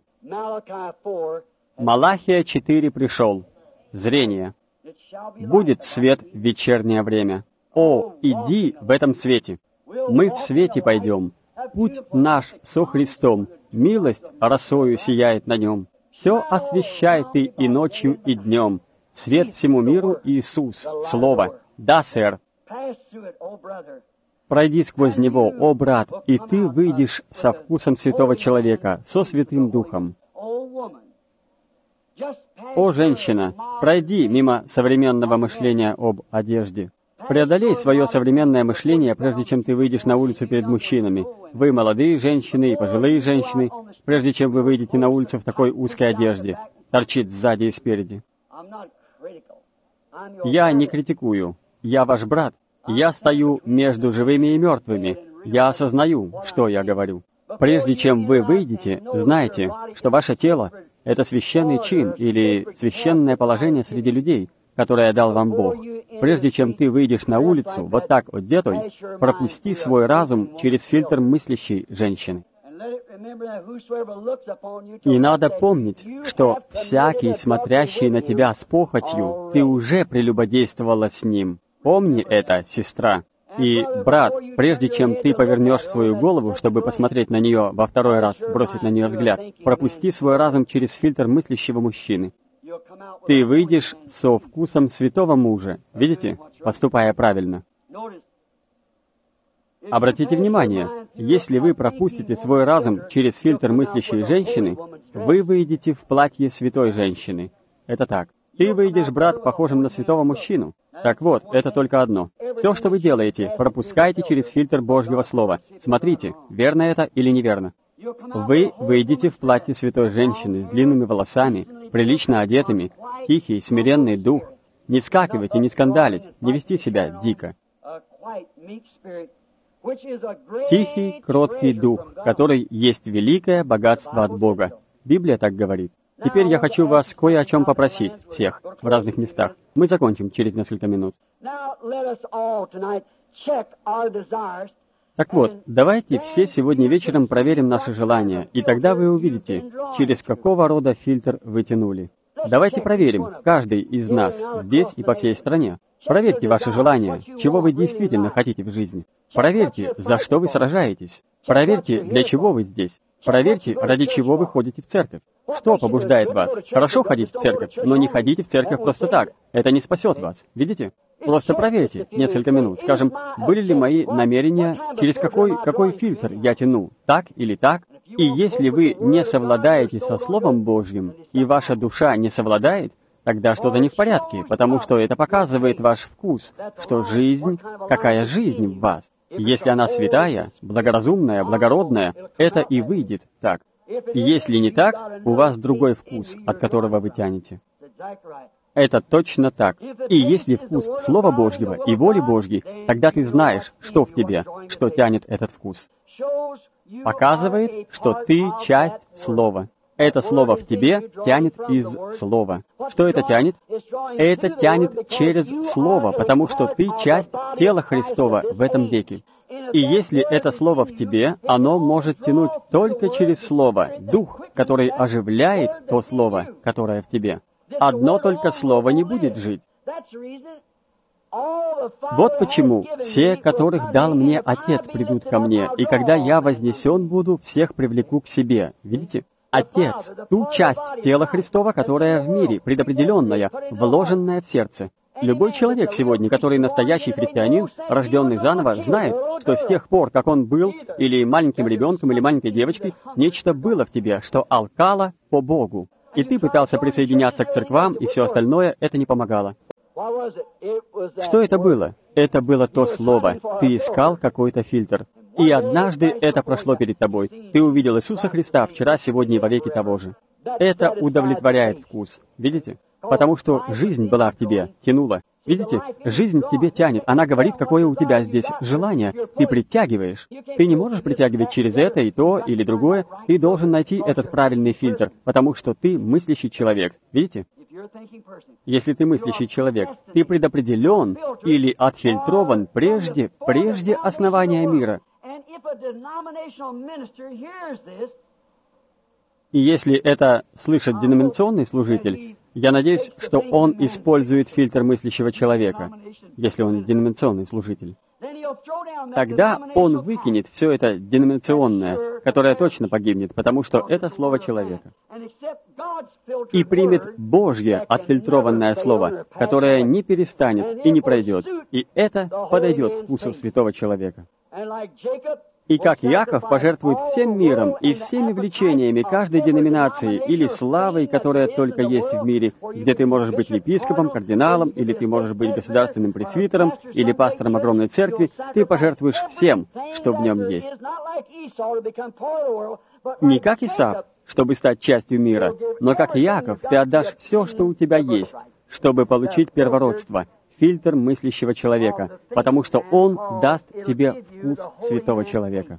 Малахия четыре пришел. Зрение. Будет свет в вечернее время. О, иди в этом свете. Мы в свете пойдем. Путь наш со Христом. Милость росою сияет на нем. Все освещай ты и ночью, и днем. Свет всему миру Иисус. Слово. Да, сэр. Пройди сквозь него, о брат, и ты выйдешь со вкусом святого человека, со Святым Духом. О, женщина, пройди мимо современного мышления об одежде. Преодолей свое современное мышление, прежде чем ты выйдешь на улицу перед мужчинами. Вы, молодые женщины и пожилые женщины, прежде чем вы выйдете на улицу в такой узкой одежде, торчит сзади и спереди. Я не критикую. Я ваш брат. Я стою между живыми и мертвыми. Я осознаю, что я говорю. Прежде чем вы выйдете, знайте, что ваше тело — это священный чин или священное положение среди людей, которое дал вам Бог. Прежде чем ты выйдешь на улицу, вот так одетой, пропусти свой разум через фильтр мыслящей женщины. И надо помнить, что всякий, смотрящий на тебя с похотью, ты уже прелюбодействовала с ним. Помни это, сестра. И, брат, прежде чем ты повернешь свою голову, чтобы посмотреть на нее во второй раз, бросить на нее взгляд, пропусти свой разум через фильтр мыслящего мужчины. Ты выйдешь со вкусом святого мужа, видите, поступая правильно. Обратите внимание, если вы пропустите свой разум через фильтр мыслящей женщины, вы выйдете в платье святой женщины. Это так. Ты выйдешь, брат, похожим на святого мужчину. Так вот, это только одно. Все, что вы делаете, пропускайте через фильтр Божьего Слова. Смотрите, верно это или неверно. Вы выйдете в платье святой женщины с длинными волосами, прилично одетыми, тихий, смиренный дух. Не вскакивать и не скандалить, не вести себя дико. Тихий, кроткий дух, который есть великое богатство от Бога. Библия так говорит. Теперь я хочу вас кое о чем попросить, всех, в разных местах. Мы закончим через несколько минут. Так вот, давайте все сегодня вечером проверим наши желания, и тогда вы увидите, через какого рода фильтр вы тянули. Давайте проверим, каждый из нас, здесь и по всей стране. Проверьте ваши желания, чего вы действительно хотите в жизни. Проверьте, за что вы сражаетесь. Проверьте, для чего вы здесь. Проверьте, ради чего вы ходите в церковь. Что побуждает вас? Хорошо ходить в церковь, но не ходите в церковь просто так. Это не спасет вас. Видите? Просто проверьте несколько минут. Скажем, были ли мои намерения, через какой, какой фильтр я тяну, так или так? И если вы не совладаете со Словом Божьим, и ваша душа не совладает, тогда что-то не в порядке, потому что это показывает ваш вкус, что жизнь, какая жизнь в вас. Если она святая, благоразумная, благородная, это и выйдет так. И если не так, у вас другой вкус, от которого вы тянете. Это точно так. И если вкус Слова Божьего и воли Божьей, тогда ты знаешь, что в тебе, что тянет этот вкус. Показывает, что ты часть Слова. Это Слово в тебе тянет из Слова. Что это тянет? Это тянет через Слово, потому что ты часть тела Христова в этом веке. И если это Слово в тебе, оно может тянуть только через Слово, Дух, который оживляет то Слово, которое в тебе. Одно только Слово не будет жить. Вот почему все, которых дал мне Отец, придут ко мне, и когда я вознесен буду, всех привлеку к себе. Видите? Отец, ту часть тела Христова, которая в мире, предопределенная, вложенная в сердце. Любой человек сегодня, который настоящий христианин, рожденный заново, знает, что с тех пор, как он был или маленьким ребенком, или маленькой девочкой, нечто было в тебе, что алкало по Богу. И ты пытался присоединяться к церквам, и все остальное, это не помогало. Что это было? Это было то слово. Ты искал какой-то фильтр. И однажды это прошло перед тобой. Ты увидел Иисуса Христа вчера, сегодня и во веки того же. Это удовлетворяет вкус. Видите? Потому что жизнь была в тебе, тянула. Видите? Жизнь в тебе тянет. Она говорит, какое у тебя здесь желание. Ты притягиваешь. Ты не можешь притягивать через это и то, или другое. Ты должен найти этот правильный фильтр, потому что ты мыслящий человек. Видите? Если ты мыслящий человек, ты предопределен или отфильтрован прежде, прежде основания мира. И если это слышит деноминационный служитель, я надеюсь, что он использует фильтр мыслящего человека, если он деноминационный служитель. Тогда он выкинет все это деноминационное, которое точно погибнет, потому что это слово человека. И примет Божье отфильтрованное слово, которое не перестанет и не пройдет. И это подойдет вкусу святого человека. И как Иаков пожертвует всем миром и всеми влечениями каждой деноминации или славой, которая только есть в мире, где ты можешь быть епископом, кардиналом, или ты можешь быть государственным пресвитером, или пастором огромной церкви, ты пожертвуешь всем, что в нем есть. Не как Исав, чтобы стать частью мира, но как Иаков, ты отдашь все, что у тебя есть, чтобы получить первородство, фильтр мыслящего человека, потому что он даст тебе вкус святого человека.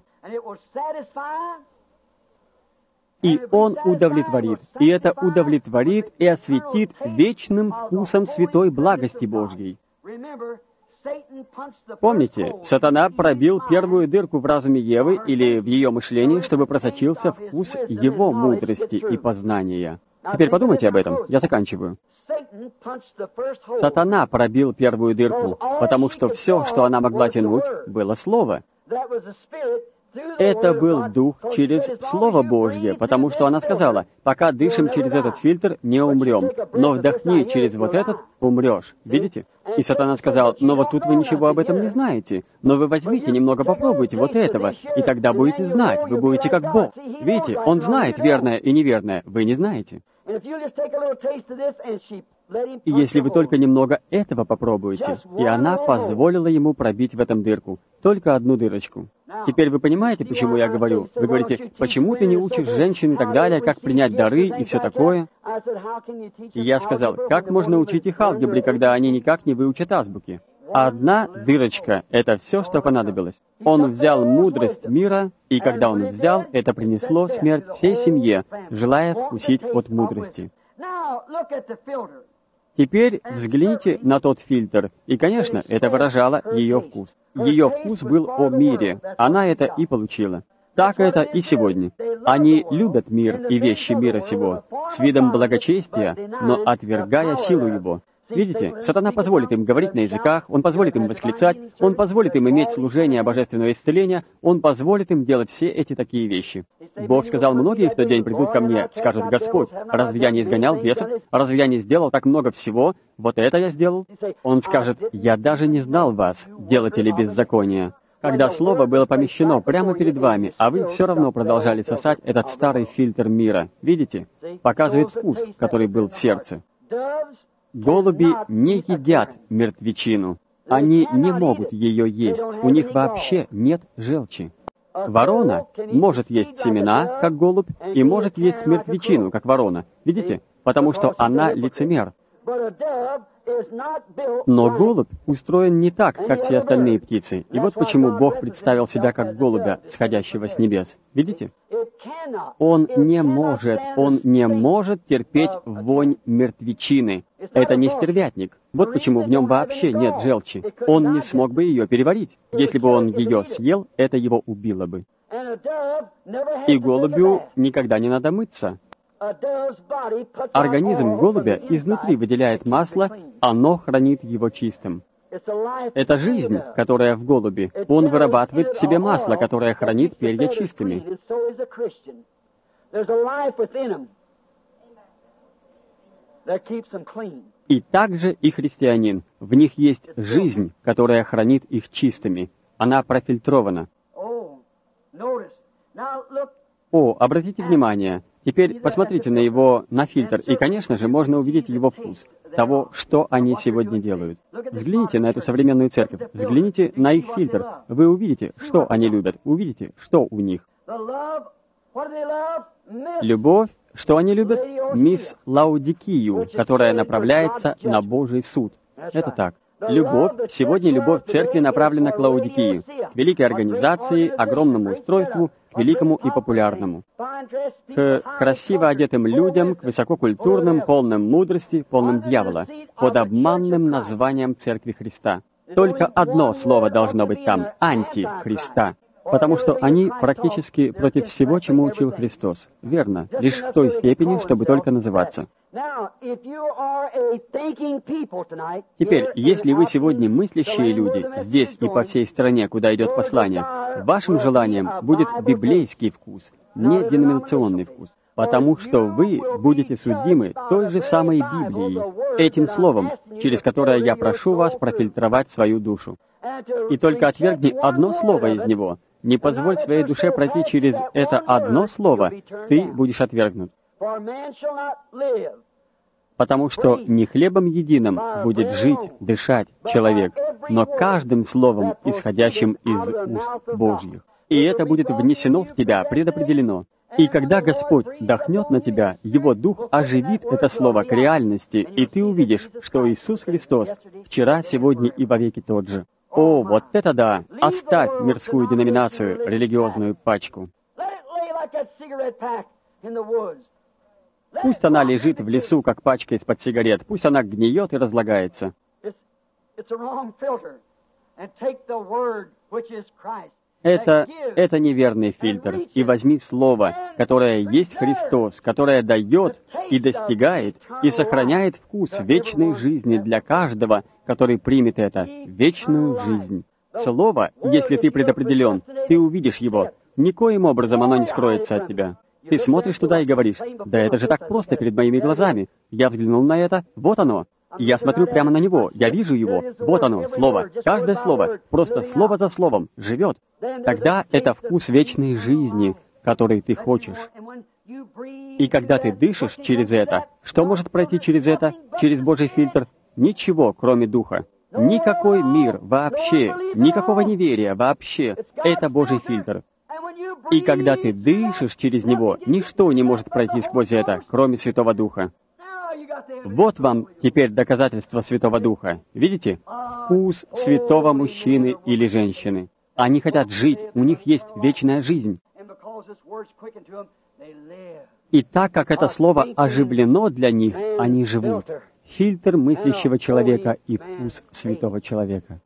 И он удовлетворит, и это удовлетворит и осветит вечным вкусом святой благости Божьей. Помните, сатана пробил первую дырку в разуме Евы или в ее мышлении, чтобы просочился вкус его мудрости и познания. Теперь подумайте об этом. Я заканчиваю. Сатана пробил первую дырку, потому что все, что она могла тянуть, было Слово. Это был Дух через Слово Божье, потому что она сказала, пока дышим через этот фильтр, не умрем, но вдохни через вот этот, умрешь. Видите? И Сатана сказал, но вот тут вы ничего об этом не знаете, но вы возьмите, немного попробуйте вот этого, и тогда будете знать, вы будете как Бог. Видите, Он знает верное и неверное, вы не знаете. И если вы только немного этого попробуете, и она позволила ему пробить в этом дырку, только одну дырочку. Теперь вы понимаете, почему я говорю? Вы говорите, почему ты не учишь женщин и так далее, как принять дары и все такое? И я сказал, как можно учить их алгебре, когда они никак не выучат азбуки? Одна дырочка — это все, что понадобилось. Он взял мудрость мира, и когда он взял, это принесло смерть всей семье, желая вкусить от мудрости. Теперь взгляните на тот фильтр, и, конечно, это выражало ее вкус. Ее вкус был о мире, она это и получила. Так это и сегодня. Они любят мир и вещи мира сего, с видом благочестия, но отвергая силу его. Видите, сатана позволит им говорить на языках, он позволит им восклицать, он позволит им иметь служение божественного исцеления, он позволит им делать все эти такие вещи. Бог сказал, многие в тот день придут ко мне, скажут, Господь, разве я не изгонял бесов, разве я не сделал так много всего, вот это я сделал? Он скажет, я даже не знал вас, делатели беззакония. Когда Слово было помещено прямо перед вами, а вы все равно продолжали сосать этот старый фильтр мира. Видите? Показывает вкус, который был в сердце. Голуби не едят мертвечину. Они не могут ее есть. У них вообще нет желчи. Ворона может есть семена, как голубь, и может есть мертвечину, как ворона. Видите? Потому что она лицемер. Но голубь устроен не так, как все остальные птицы. И вот почему Бог представил себя как голубя, сходящего с небес. Видите? Он не может, он не может терпеть вонь мертвечины. Это не стервятник. Вот почему в нем вообще нет желчи. Он не смог бы ее переварить. Если бы он ее съел, это его убило бы. И голубю никогда не надо мыться. Организм голубя изнутри выделяет масло, оно хранит его чистым. Это жизнь, которая в голубе. Он вырабатывает в себе масло, которое хранит перья чистыми. И также и христианин. В них есть жизнь, которая хранит их чистыми. Она профильтрована. О, обратите внимание. Теперь посмотрите на его, на фильтр, и, конечно же, можно увидеть его вкус, того, что они сегодня делают. Взгляните на эту современную церковь, взгляните на их фильтр. Вы увидите, что они любят, увидите, что у них. Любовь, что они любят? Мисс Лаудикию, которая направляется на Божий суд. Это так. Любовь, сегодня любовь церкви направлена к Лаудикии, к великой организации, огромному устройству, к великому и популярному, к красиво одетым людям, к высококультурным, полным мудрости, полным дьявола, под обманным названием Церкви Христа. Только одно слово должно быть там — антихриста. Потому что они практически против всего, чему учил Христос. Верно, лишь в той степени, чтобы только называться. Теперь, если вы сегодня мыслящие люди, здесь и по всей стране, куда идет послание, вашим желанием будет библейский вкус, не деноминационный вкус. Потому что вы будете судимы той же самой Библией, этим словом, через которое я прошу вас профильтровать свою душу. И только отвергни одно слово из него. Не позволь своей душе пройти через это одно слово, ты будешь отвергнут. Потому что не хлебом единым будет жить, дышать человек, но каждым словом, исходящим из уст Божьих. И это будет внесено в тебя, предопределено. И когда Господь дохнет на тебя, Его Дух оживит это слово к реальности, и ты увидишь, что Иисус Христос вчера, сегодня и вовеки тот же. О, вот это да! Оставь мирскую деноминацию, религиозную пачку. Пусть она лежит в лесу, как пачка из-под сигарет, пусть она гниет и разлагается. Это, это неверный фильтр. И возьми Слово, которое есть Христос, которое дает и достигает и сохраняет вкус вечной жизни для каждого, который примет это, вечную жизнь. Слово, если ты предопределен, ты увидишь его. Никоим образом оно не скроется от тебя. Ты смотришь туда и говоришь, да это же так просто перед моими глазами. Я взглянул на это, вот оно. Я смотрю прямо на него, я вижу его, вот оно, слово. Каждое слово, просто слово за словом, живет. Тогда это вкус вечной жизни, который ты хочешь. И когда ты дышишь через это, что может пройти через это, через Божий фильтр? Ничего, кроме Духа. Никакой мир вообще, никакого неверия вообще. Это Божий фильтр. И когда ты дышишь через него, ничто не может пройти сквозь это, кроме Святого Духа. Вот вам теперь доказательство Святого Духа. Видите? Вкус святого мужчины или женщины. Они хотят жить, у них есть вечная жизнь. И так как это слово оживлено для них, они живут. фильтр мыслящего человека и вкус святого человека.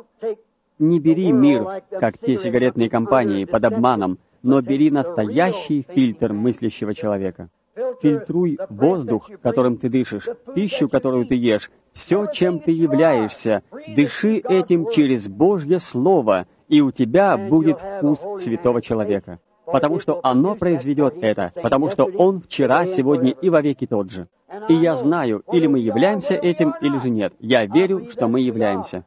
Не бери мир, как те сигаретные компании, под обманом, но бери настоящий фильтр мыслящего человека. Фильтруй воздух, которым ты дышишь, пищу, которую ты ешь, все, чем ты являешься. Дыши этим через Божье Слово, и у тебя будет вкус святого человека. Потому что оно произведет это, потому что Он вчера, сегодня и вовеки тот же. И я знаю, или мы являемся этим, или же нет. Я верю, что мы являемся.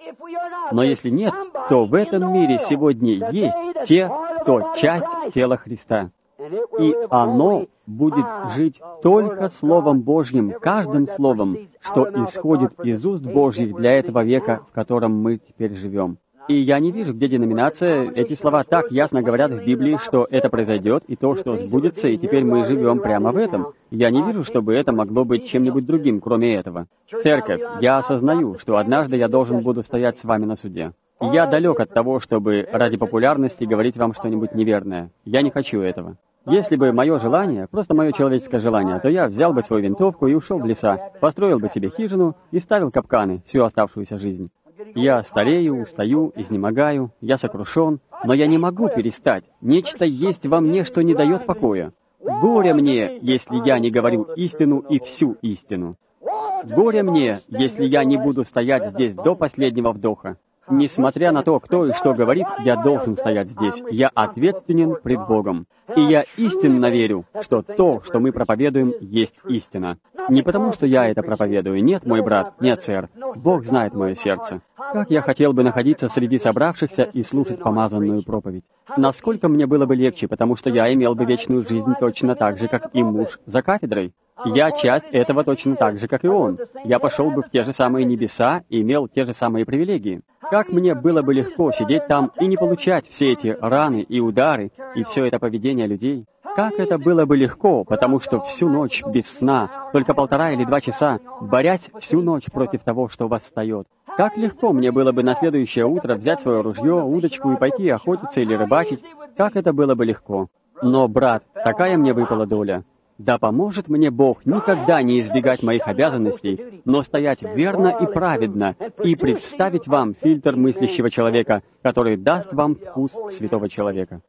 Но если нет, то в этом мире сегодня есть те, кто часть тела Христа. И оно будет жить только Словом Божьим, каждым словом, что исходит из уст Божьих для этого века, в котором мы теперь живем. И я не вижу, где деноминация. Эти слова так ясно говорят в Библии, что это произойдет, и то, что сбудется, и теперь мы живем прямо в этом. Я не вижу, чтобы это могло быть чем-нибудь другим, кроме этого. Церковь, я осознаю, что однажды я должен буду стоять с вами на суде. Я далек от того, чтобы ради популярности говорить вам что-нибудь неверное. Я не хочу этого. Если бы мое желание, просто мое человеческое желание, то я взял бы свою винтовку и ушел в леса, построил бы себе хижину и ставил капканы всю оставшуюся жизнь. Я старею, устаю, изнемогаю, я сокрушен, но я не могу перестать. Нечто есть во мне, что не дает покоя. Горе мне, если я не говорю истину и всю истину. Горе мне, если я не буду стоять здесь до последнего вдоха. Несмотря на то, кто и что говорит, я должен стоять здесь. Я ответственен пред Богом. И я истинно верю, что то, что мы проповедуем, есть истина. Не потому, что я это проповедую. Нет, мой брат, нет, сэр. Бог знает мое сердце. Как я хотел бы находиться среди собравшихся и слушать помазанную проповедь. Насколько мне было бы легче, потому что я имел бы вечную жизнь точно так же, как и муж за кафедрой. Я часть этого точно так же, как и он. Я пошел бы в те же самые небеса и имел те же самые привилегии. Как мне было бы легко сидеть там и не получать все эти раны и удары, и все это поведение людей. Как это было бы легко, потому что всю ночь без сна, только полтора или два часа, борясь всю ночь против того, что восстает. Как легко мне было бы на следующее утро взять свое ружье, удочку и пойти охотиться или рыбачить. Как это было бы легко. Но, брат, такая мне выпала доля. Да поможет мне Бог никогда не избегать моих обязанностей, но стоять верно и праведно, и представить вам фильтр мыслящего человека, который даст вам вкус святого человека.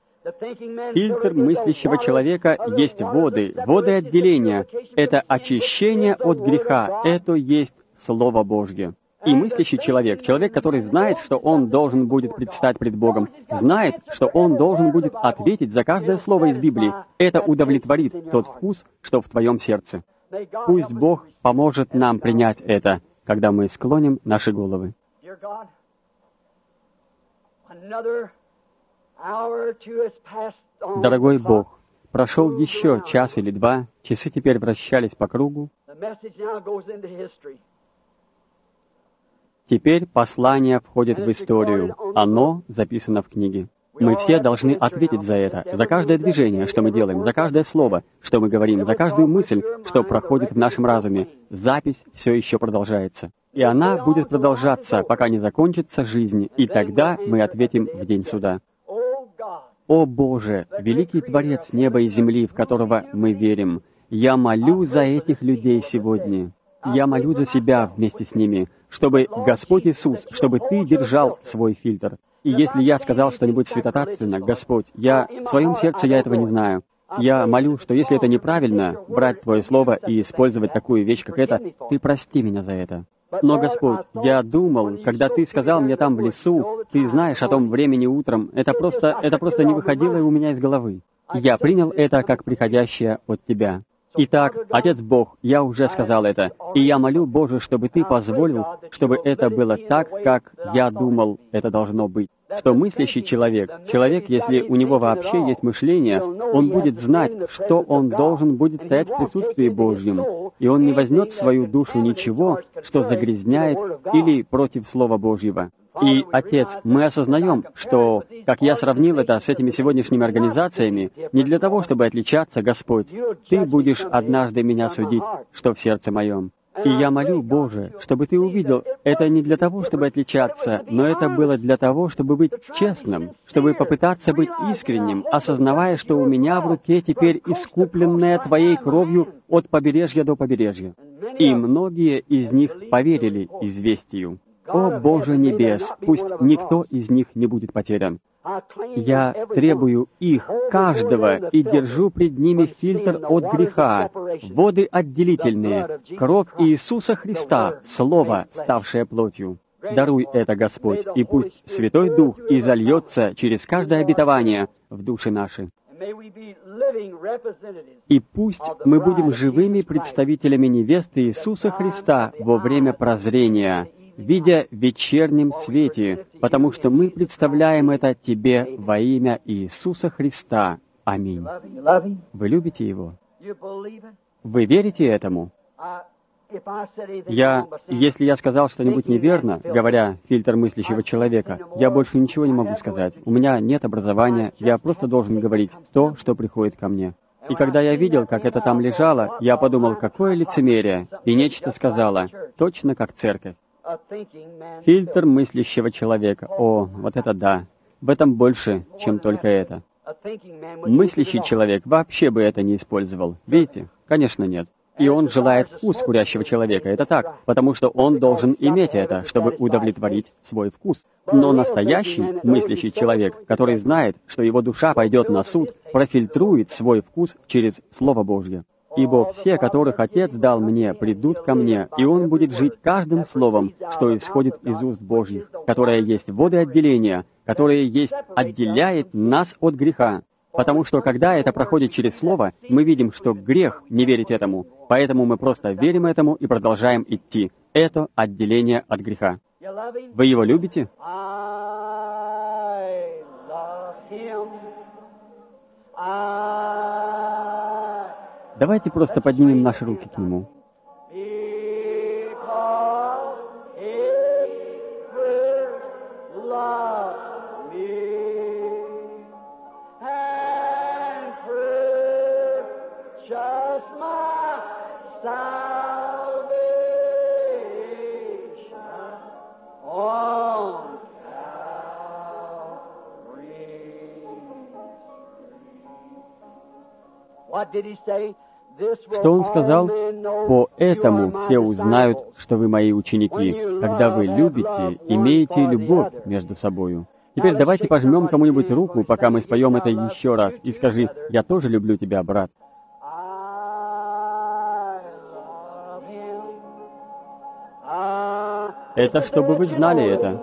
Фильтр мыслящего человека есть воды, воды отделения. Это очищение от греха, это есть Слово Божье. И мыслящий человек, человек, который знает, что он должен будет предстать пред Богом, знает, что он должен будет ответить за каждое слово из Библии, это удовлетворит тот вкус, что в твоем сердце. Пусть Бог поможет нам принять это, когда мы склоним наши головы. Дорогой Бог, прошел еще час или два, часы теперь вращались по кругу. Теперь послание входит в историю. Оно записано в книге. Мы все должны ответить за это, за каждое движение, что мы делаем, за каждое слово, что мы говорим, за каждую мысль, что проходит в нашем разуме. Запись все еще продолжается. И она будет продолжаться, пока не закончится жизнь, и тогда мы ответим в день суда. О Боже, великий Творец неба и земли, в которого мы верим, я молю за этих людей сегодня. Я молю за себя вместе с ними, чтобы Господь Иисус, чтобы Ты держал свой фильтр. И если я сказал что-нибудь святотатственно, Господь, я в своем сердце я этого не знаю. Я молю, что если это неправильно, брать Твое Слово и использовать такую вещь, как это, Ты прости меня за это. Но, Господь, я думал, когда Ты сказал мне там в лесу, Ты знаешь о том времени утром, это просто, это просто не выходило у меня из головы. Я принял это как приходящее от Тебя. Итак, Отец Бог, я уже сказал это, и я молю, Боже, чтобы Ты позволил, чтобы это было так, как я думал, это должно быть. Что мыслящий человек, человек, если у него вообще есть мышление, он будет знать, что он должен будет стоять в присутствии Божьем, и он не возьмет в свою душу ничего, что загрязняет или против Слова Божьего. И, Отец, мы осознаем, что, как я сравнил это с этими сегодняшними организациями, не для того, чтобы отличаться, Господь, Ты будешь однажды меня судить, что в сердце моем. И я молю, Боже, чтобы Ты увидел, это не для того, чтобы отличаться, но это было для того, чтобы быть честным, чтобы попытаться быть искренним, осознавая, что у меня в руке теперь искупленная Твоей кровью от побережья до побережья. И многие из них поверили известию. О Боже небес, пусть никто из них не будет потерян. Я требую их, каждого, и держу пред ними фильтр от греха, воды отделительные, кровь Иисуса Христа, Слово, ставшее плотью. Даруй это, Господь, и пусть Святой Дух изольется через каждое обетование в души наши. И пусть мы будем живыми представителями невесты Иисуса Христа во время прозрения, видя в вечернем свете, потому что мы представляем это Тебе во имя Иисуса Христа. Аминь. Вы любите Его? Вы верите этому? Я, если я сказал что-нибудь неверно, говоря «фильтр мыслящего человека», я больше ничего не могу сказать. У меня нет образования, я просто должен говорить то, что приходит ко мне. И когда я видел, как это там лежало, я подумал, какое лицемерие, и нечто сказала, точно как церковь. Фильтр мыслящего человека. О, вот это да. В этом больше, чем только это. Мыслящий человек вообще бы это не использовал. Видите? Конечно, нет. И он желает вкус курящего человека. Это так, потому что он должен иметь это, чтобы удовлетворить свой вкус. Но настоящий мыслящий человек, который знает, что его душа пойдет на суд, профильтрует свой вкус через Слово Божье. «Ибо все, которых Отец дал мне, придут ко мне, и Он будет жить каждым словом, что исходит из уст Божьих, которое есть воды отделения, которое есть отделяет нас от греха». Потому что, когда это проходит через Слово, мы видим, что грех не верить этому, поэтому мы просто верим этому и продолжаем идти. Это отделение от греха. Вы Его любите? Давайте просто поднимем наши руки к Нему. Что Он сказал? «По этому все узнают, что вы мои ученики, когда вы любите, имеете любовь между собою». Теперь давайте пожмем кому-нибудь руку, пока мы споем это еще раз, и скажи: «Я тоже люблю тебя, брат». Это чтобы вы знали это.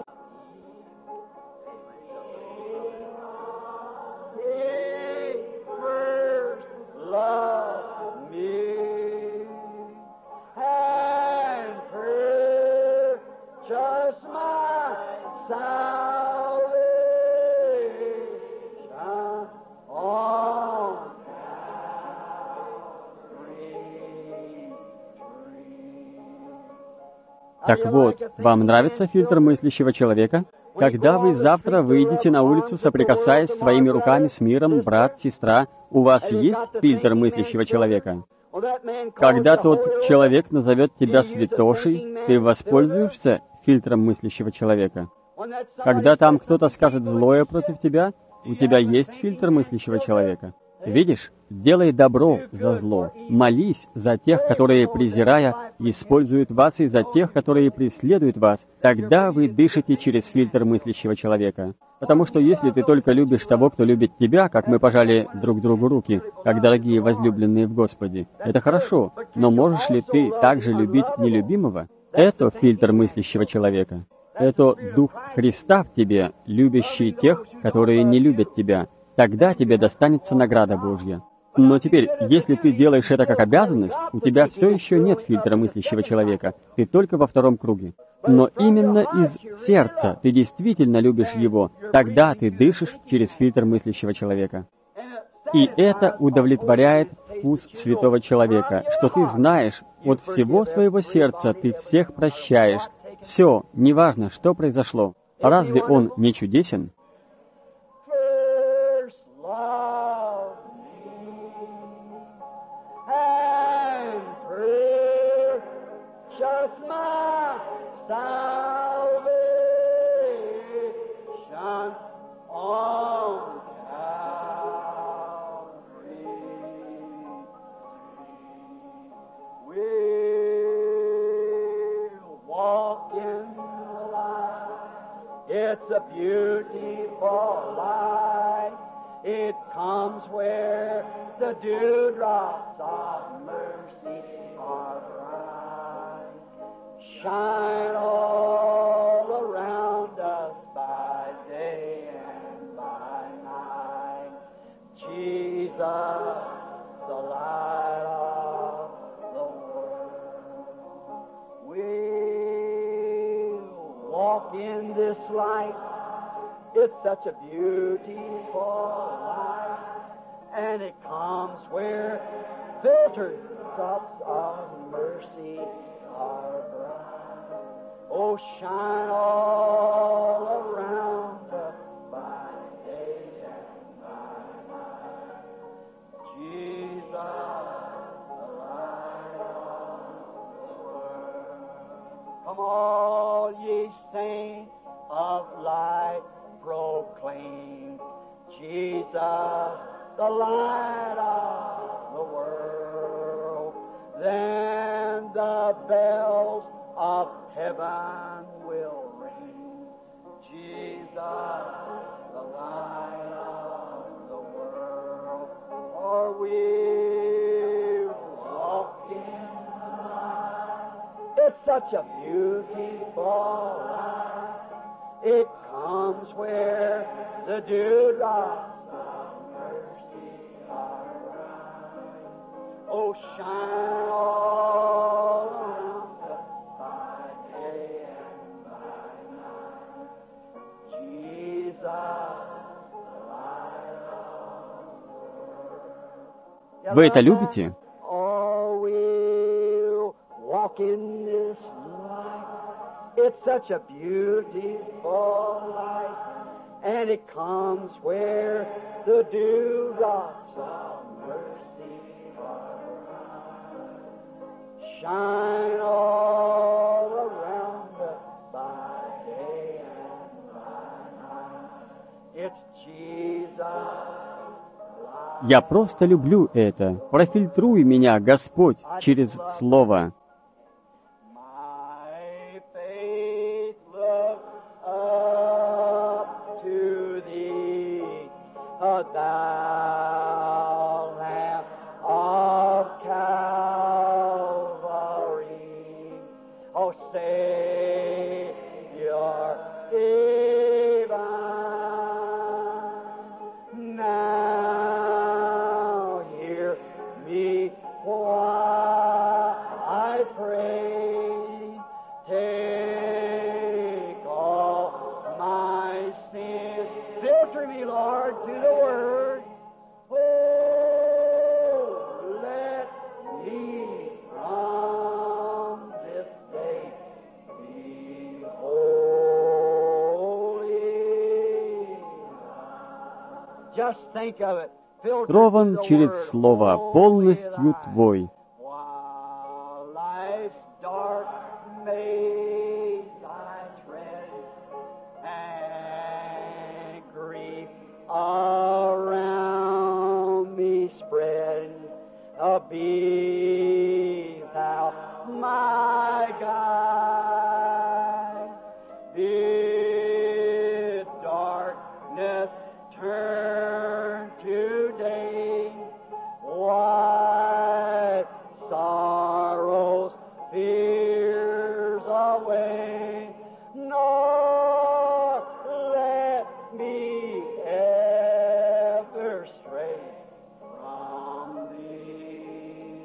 Так вот, вам нравится фильтр мыслящего человека? Когда вы завтра выйдете на улицу, соприкасаясь своими руками с миром, брат, сестра, у вас есть фильтр мыслящего человека? Когда тот человек назовет тебя святошей, ты воспользуешься фильтром мыслящего человека? Когда там кто-то скажет злое против тебя, у тебя есть фильтр мыслящего человека? Видишь? Делай добро за зло. Молись за тех, которые, презирая, используют вас, и за тех, которые преследуют вас. Тогда вы дышите через фильтр мыслящего человека. Потому что если ты только любишь того, кто любит тебя, как мы пожали друг другу руки, как дорогие возлюбленные в Господе, это хорошо. Но можешь ли ты также любить нелюбимого? Это фильтр мыслящего человека. Это Дух Христа в тебе, любящий тех, которые не любят тебя. Тогда тебе достанется награда Божья. Но теперь, если ты делаешь это как обязанность, у тебя все еще нет фильтра мыслящего человека, ты только во втором круге. Но именно из сердца ты действительно любишь его, тогда ты дышишь через фильтр мыслящего человека. И это удовлетворяет вкус святого человека, что ты знаешь, от всего своего сердца ты всех прощаешь. Все, неважно, что произошло. Разве он не чудесен? It's a beautiful light. It comes where the dewdrops of mercy are bright. Shine all around us by day and by night. Jesus, the light of the world. We'll walk in this light. It's such a beautiful light, and it comes where filtered drops of mercy are bright. Oh, shine all around us by day and by night. Jesus, the light of the world. Come all ye saints of light, proclaim Jesus, the light of the world. Then the bells of heaven will ring. Jesus, the light of the world. For we walk in the light. It's such a beautiful light. It comes where the dewdrops of mercy are bright. Oh, shine all around us by day and by night. Jesus, the light of the world. Вы это любите? Oh, we'll walk in this light. It's such a beautiful light, and it comes where the dewdrops of mercy are bright. Shine all around us by day and by night. It's Jesus. Я просто люблю это. Профильтруй меня, Господь, через Слово. Thou Lamb of Calvary, O Savior divine, now hear me while I pray. Take all my sins, filter me, Lord, to the Word. Oh, let me from this day be holy. Just think of it. Filter Трован the через Word. Слово, полностью Твой. While life's dark maze I tread, and grief around me spread, uh, be thou my guide. Bid darkness turn to day, wipe sorrows, fears away, nor let me ever stray from thee.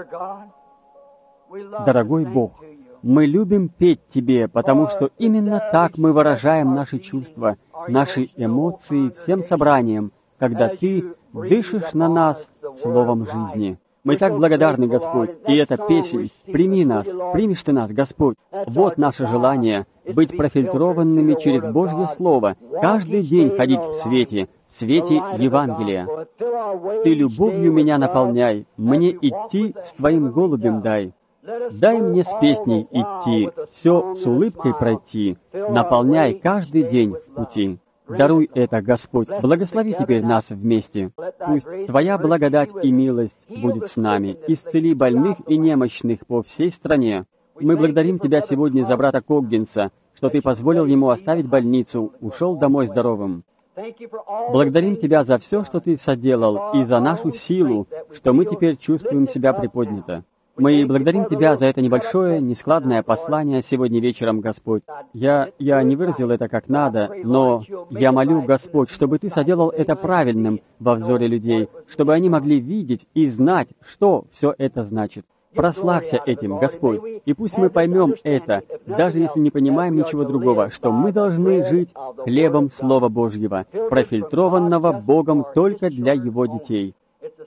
Дорогой Бог, мы любим петь Тебе, потому что именно так мы выражаем наши чувства, наши эмоции всем собранием, когда Ты дышишь на нас словом жизни. Мы так благодарны, Господь, и эта песнь, прими нас, примешь Ты нас, Господь. Вот наше желание — быть профильтрованными через Божье Слово, каждый день ходить в свете, в свете Евангелия. Ты любовью меня наполняй, мне идти с Твоим голубем дай. Дай мне с песней идти, все с улыбкой пройти, наполняй каждый день в пути. Даруй это, Господь, благослови теперь нас вместе. Пусть Твоя благодать и милость будет с нами. Исцели больных и немощных по всей стране. Мы благодарим Тебя сегодня за брата Коггинса, что Ты позволил ему оставить больницу, ушел домой здоровым. Благодарим Тебя за все, что Ты соделал, и за нашу силу, что мы теперь чувствуем себя приподнято. Мы благодарим Тебя за это небольшое, нескладное послание сегодня вечером, Господь. Я, я не выразил это как надо, но я молю, Господь, чтобы Ты соделал это правильным во взоре людей, чтобы они могли видеть и знать, что все это значит. Прославься этим, Господь, и пусть мы поймем это, даже если не понимаем ничего другого, что мы должны жить хлебом Слова Божьего, профильтрованного Богом только для Его детей.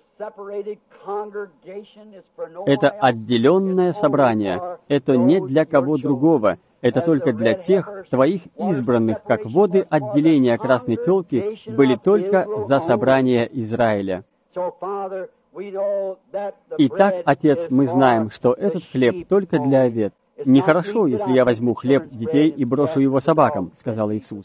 Это отделенное собрание, это не для кого другого, это только для тех Твоих избранных, как воды отделения красной телки были только за собрание Израиля. Итак, Отец, мы знаем, что этот хлеб только для овец. «Нехорошо, если я возьму хлеб детей и брошу его собакам», — сказал Иисус.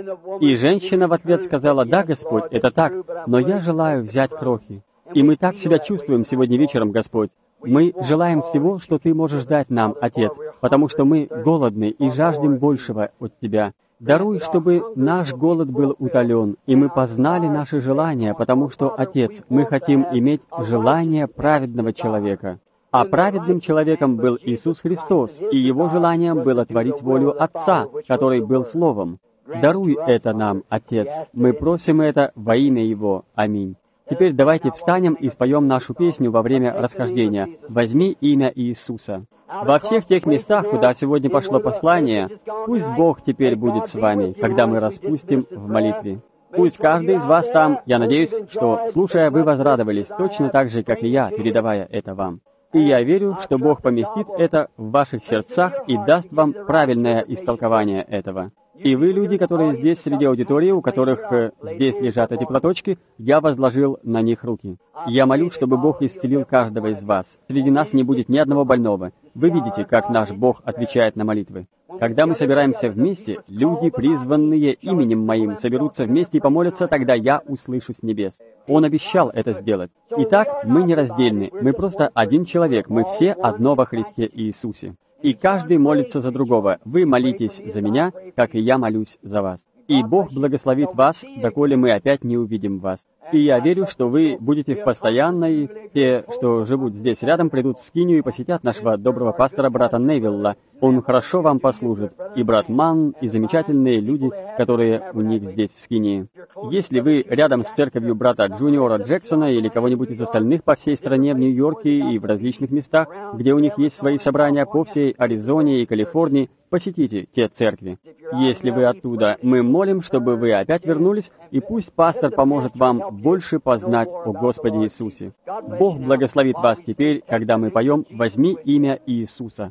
И женщина в ответ сказала: «Да, Господь, это так, но я желаю взять крохи». И мы так себя чувствуем сегодня вечером, Господь. Мы желаем всего, что Ты можешь дать нам, Отец, потому что мы голодны и жаждем большего от Тебя. Даруй, чтобы наш голод был утолен, и мы познали наши желания, потому что, Отец, мы хотим иметь желание праведного человека. А праведным человеком был Иисус Христос, и Его желанием было творить волю Отца, который был Словом. Даруй это нам, Отец. Мы просим это во имя Его. Аминь. Теперь давайте встанем и споем нашу песню во время расхождения «Возьми имя Иисуса». Во всех тех местах, куда сегодня пошло послание, пусть Бог теперь будет с вами, когда мы распустим в молитве. Пусть каждый из вас там, я надеюсь, что, слушая, вы возрадовались точно так же, как и я, передавая это вам. И я верю, что Бог поместит это в ваших сердцах и даст вам правильное истолкование этого. И вы, люди, которые здесь среди аудитории, у которых э, здесь лежат эти платочки, я возложил на них руки. Я молю, чтобы Бог исцелил каждого из вас. Среди нас не будет ни одного больного. Вы видите, как наш Бог отвечает на молитвы. Когда мы собираемся вместе, люди, призванные именем Моим, соберутся вместе и помолятся, тогда я услышу с небес. Он обещал это сделать. Итак, мы нераздельны, мы просто один человек, мы все одно во Христе Иисусе. И каждый молится за другого. Вы молитесь за меня, как и я молюсь за вас. И Бог благословит вас, доколе мы опять не увидим вас. И я верю, что вы будете в постоянной... Те, что живут здесь рядом, придут в скинию и посетят нашего доброго пастора брата Невилла. Он хорошо вам послужит. И брат Ман, и замечательные люди, которые у них здесь в скинии. Если вы рядом с церковью брата Джуниора Джексона или кого-нибудь из остальных по всей стране, в Нью-Йорке и в различных местах, где у них есть свои собрания по всей Аризоне и Калифорнии, посетите те церкви. Если вы оттуда, мы молим, чтобы вы опять вернулись, и пусть пастор поможет вам больше познать о Господе Иисусе. Бог благословит вас теперь, когда мы поем «Возьми имя Иисуса».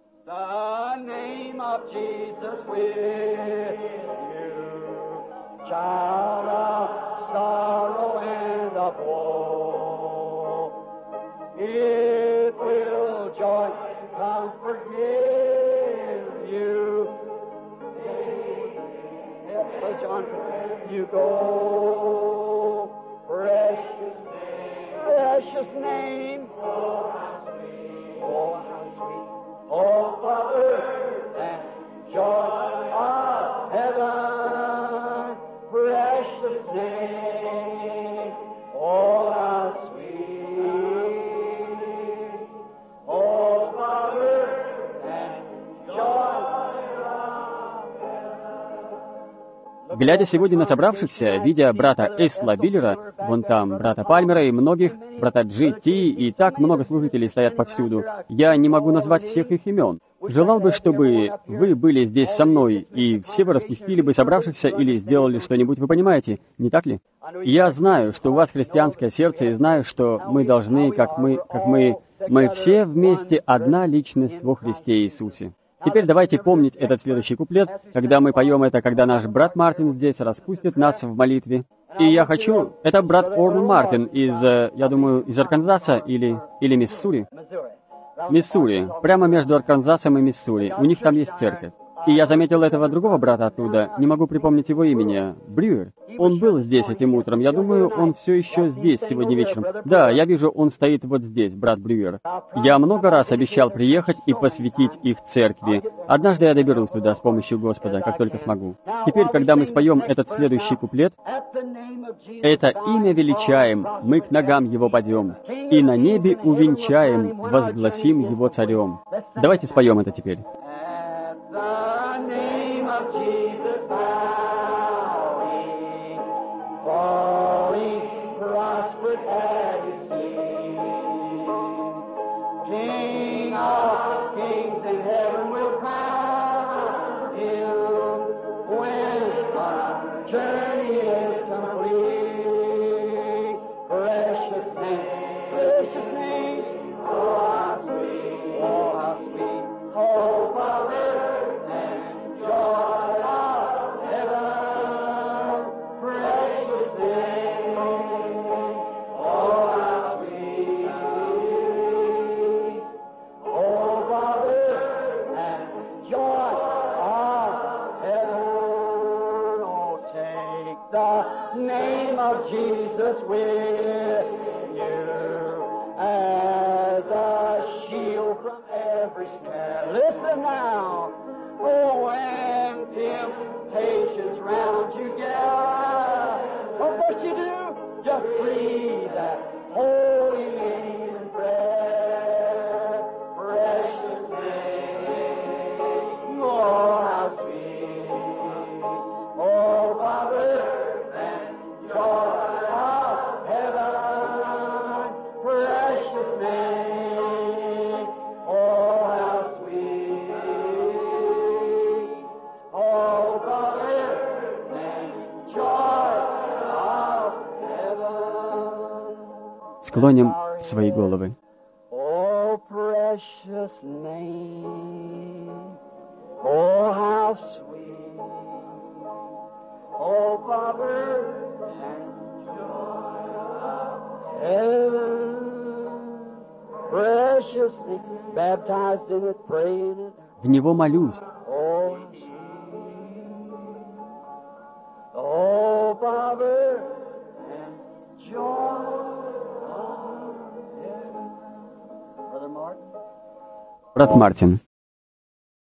The name of Jesus with you, child of sorrow and of woe. It will joy, comfort give you. Yes, John, you go, precious name, precious name. Oh, how sweet, oh, how sweet. Oh, Father, and joy of heaven, precious name, oh, how sweet. Oh, Father, and joy of heaven. Глядя сегодня на собравшихся, видя брата Эсла Биллера, вон там, брата Пальмера и многих, брата Джи Ти, и так много служителей стоят повсюду, я не могу назвать всех их имен. Желал бы, чтобы вы были здесь со мной, и все вы распустили бы собравшихся или сделали что-нибудь, вы понимаете, не так ли? Я знаю, что у вас христианское сердце, и знаю, что мы должны, как мы, как мы, мы все вместе одна личность во Христе Иисусе. Теперь давайте помнить этот следующий куплет, когда мы поем это, когда наш брат Мартин здесь распустит нас в молитве. И я хочу... Это брат Орл Мартин из, я думаю, из Арканзаса или, или Миссури. Миссури. Прямо между Арканзасом и Миссури. У них там есть церковь. И я заметил этого другого брата оттуда, не могу припомнить его имени, Брюер. Он был здесь этим утром. Я думаю, он все еще здесь сегодня вечером. Да, я вижу, он стоит вот здесь, брат Брюер. Я много раз обещал приехать и посвятить их церкви. Однажды я доберусь туда с помощью Господа, как только смогу. Теперь, когда мы споем этот следующий куплет, «Это имя величаем, мы к ногам его падем, и на небе увенчаем, возгласим его царем». Давайте споем это теперь. The name of Jesus bowing, falling, prospered at his feet. King of kings in heaven will crown him when our journey is complete. Precious name, precious name, oh how sweet, oh how sweet, oh Father. Name of Jesus with you as a shield from every snare. Listen now, oh, when temptations round you gather, oh, what you do? Just breathe that holy name in prayer. Precious name, oh, how sweet, oh, Father. Склоним свои головы. Oh, precious name, oh, how sweet, oh, Father, and joy of heaven, precious name, baptized in it, praying it. В Него молюсь. Oh, sweet, oh, Father, and joy. Брат Мартин.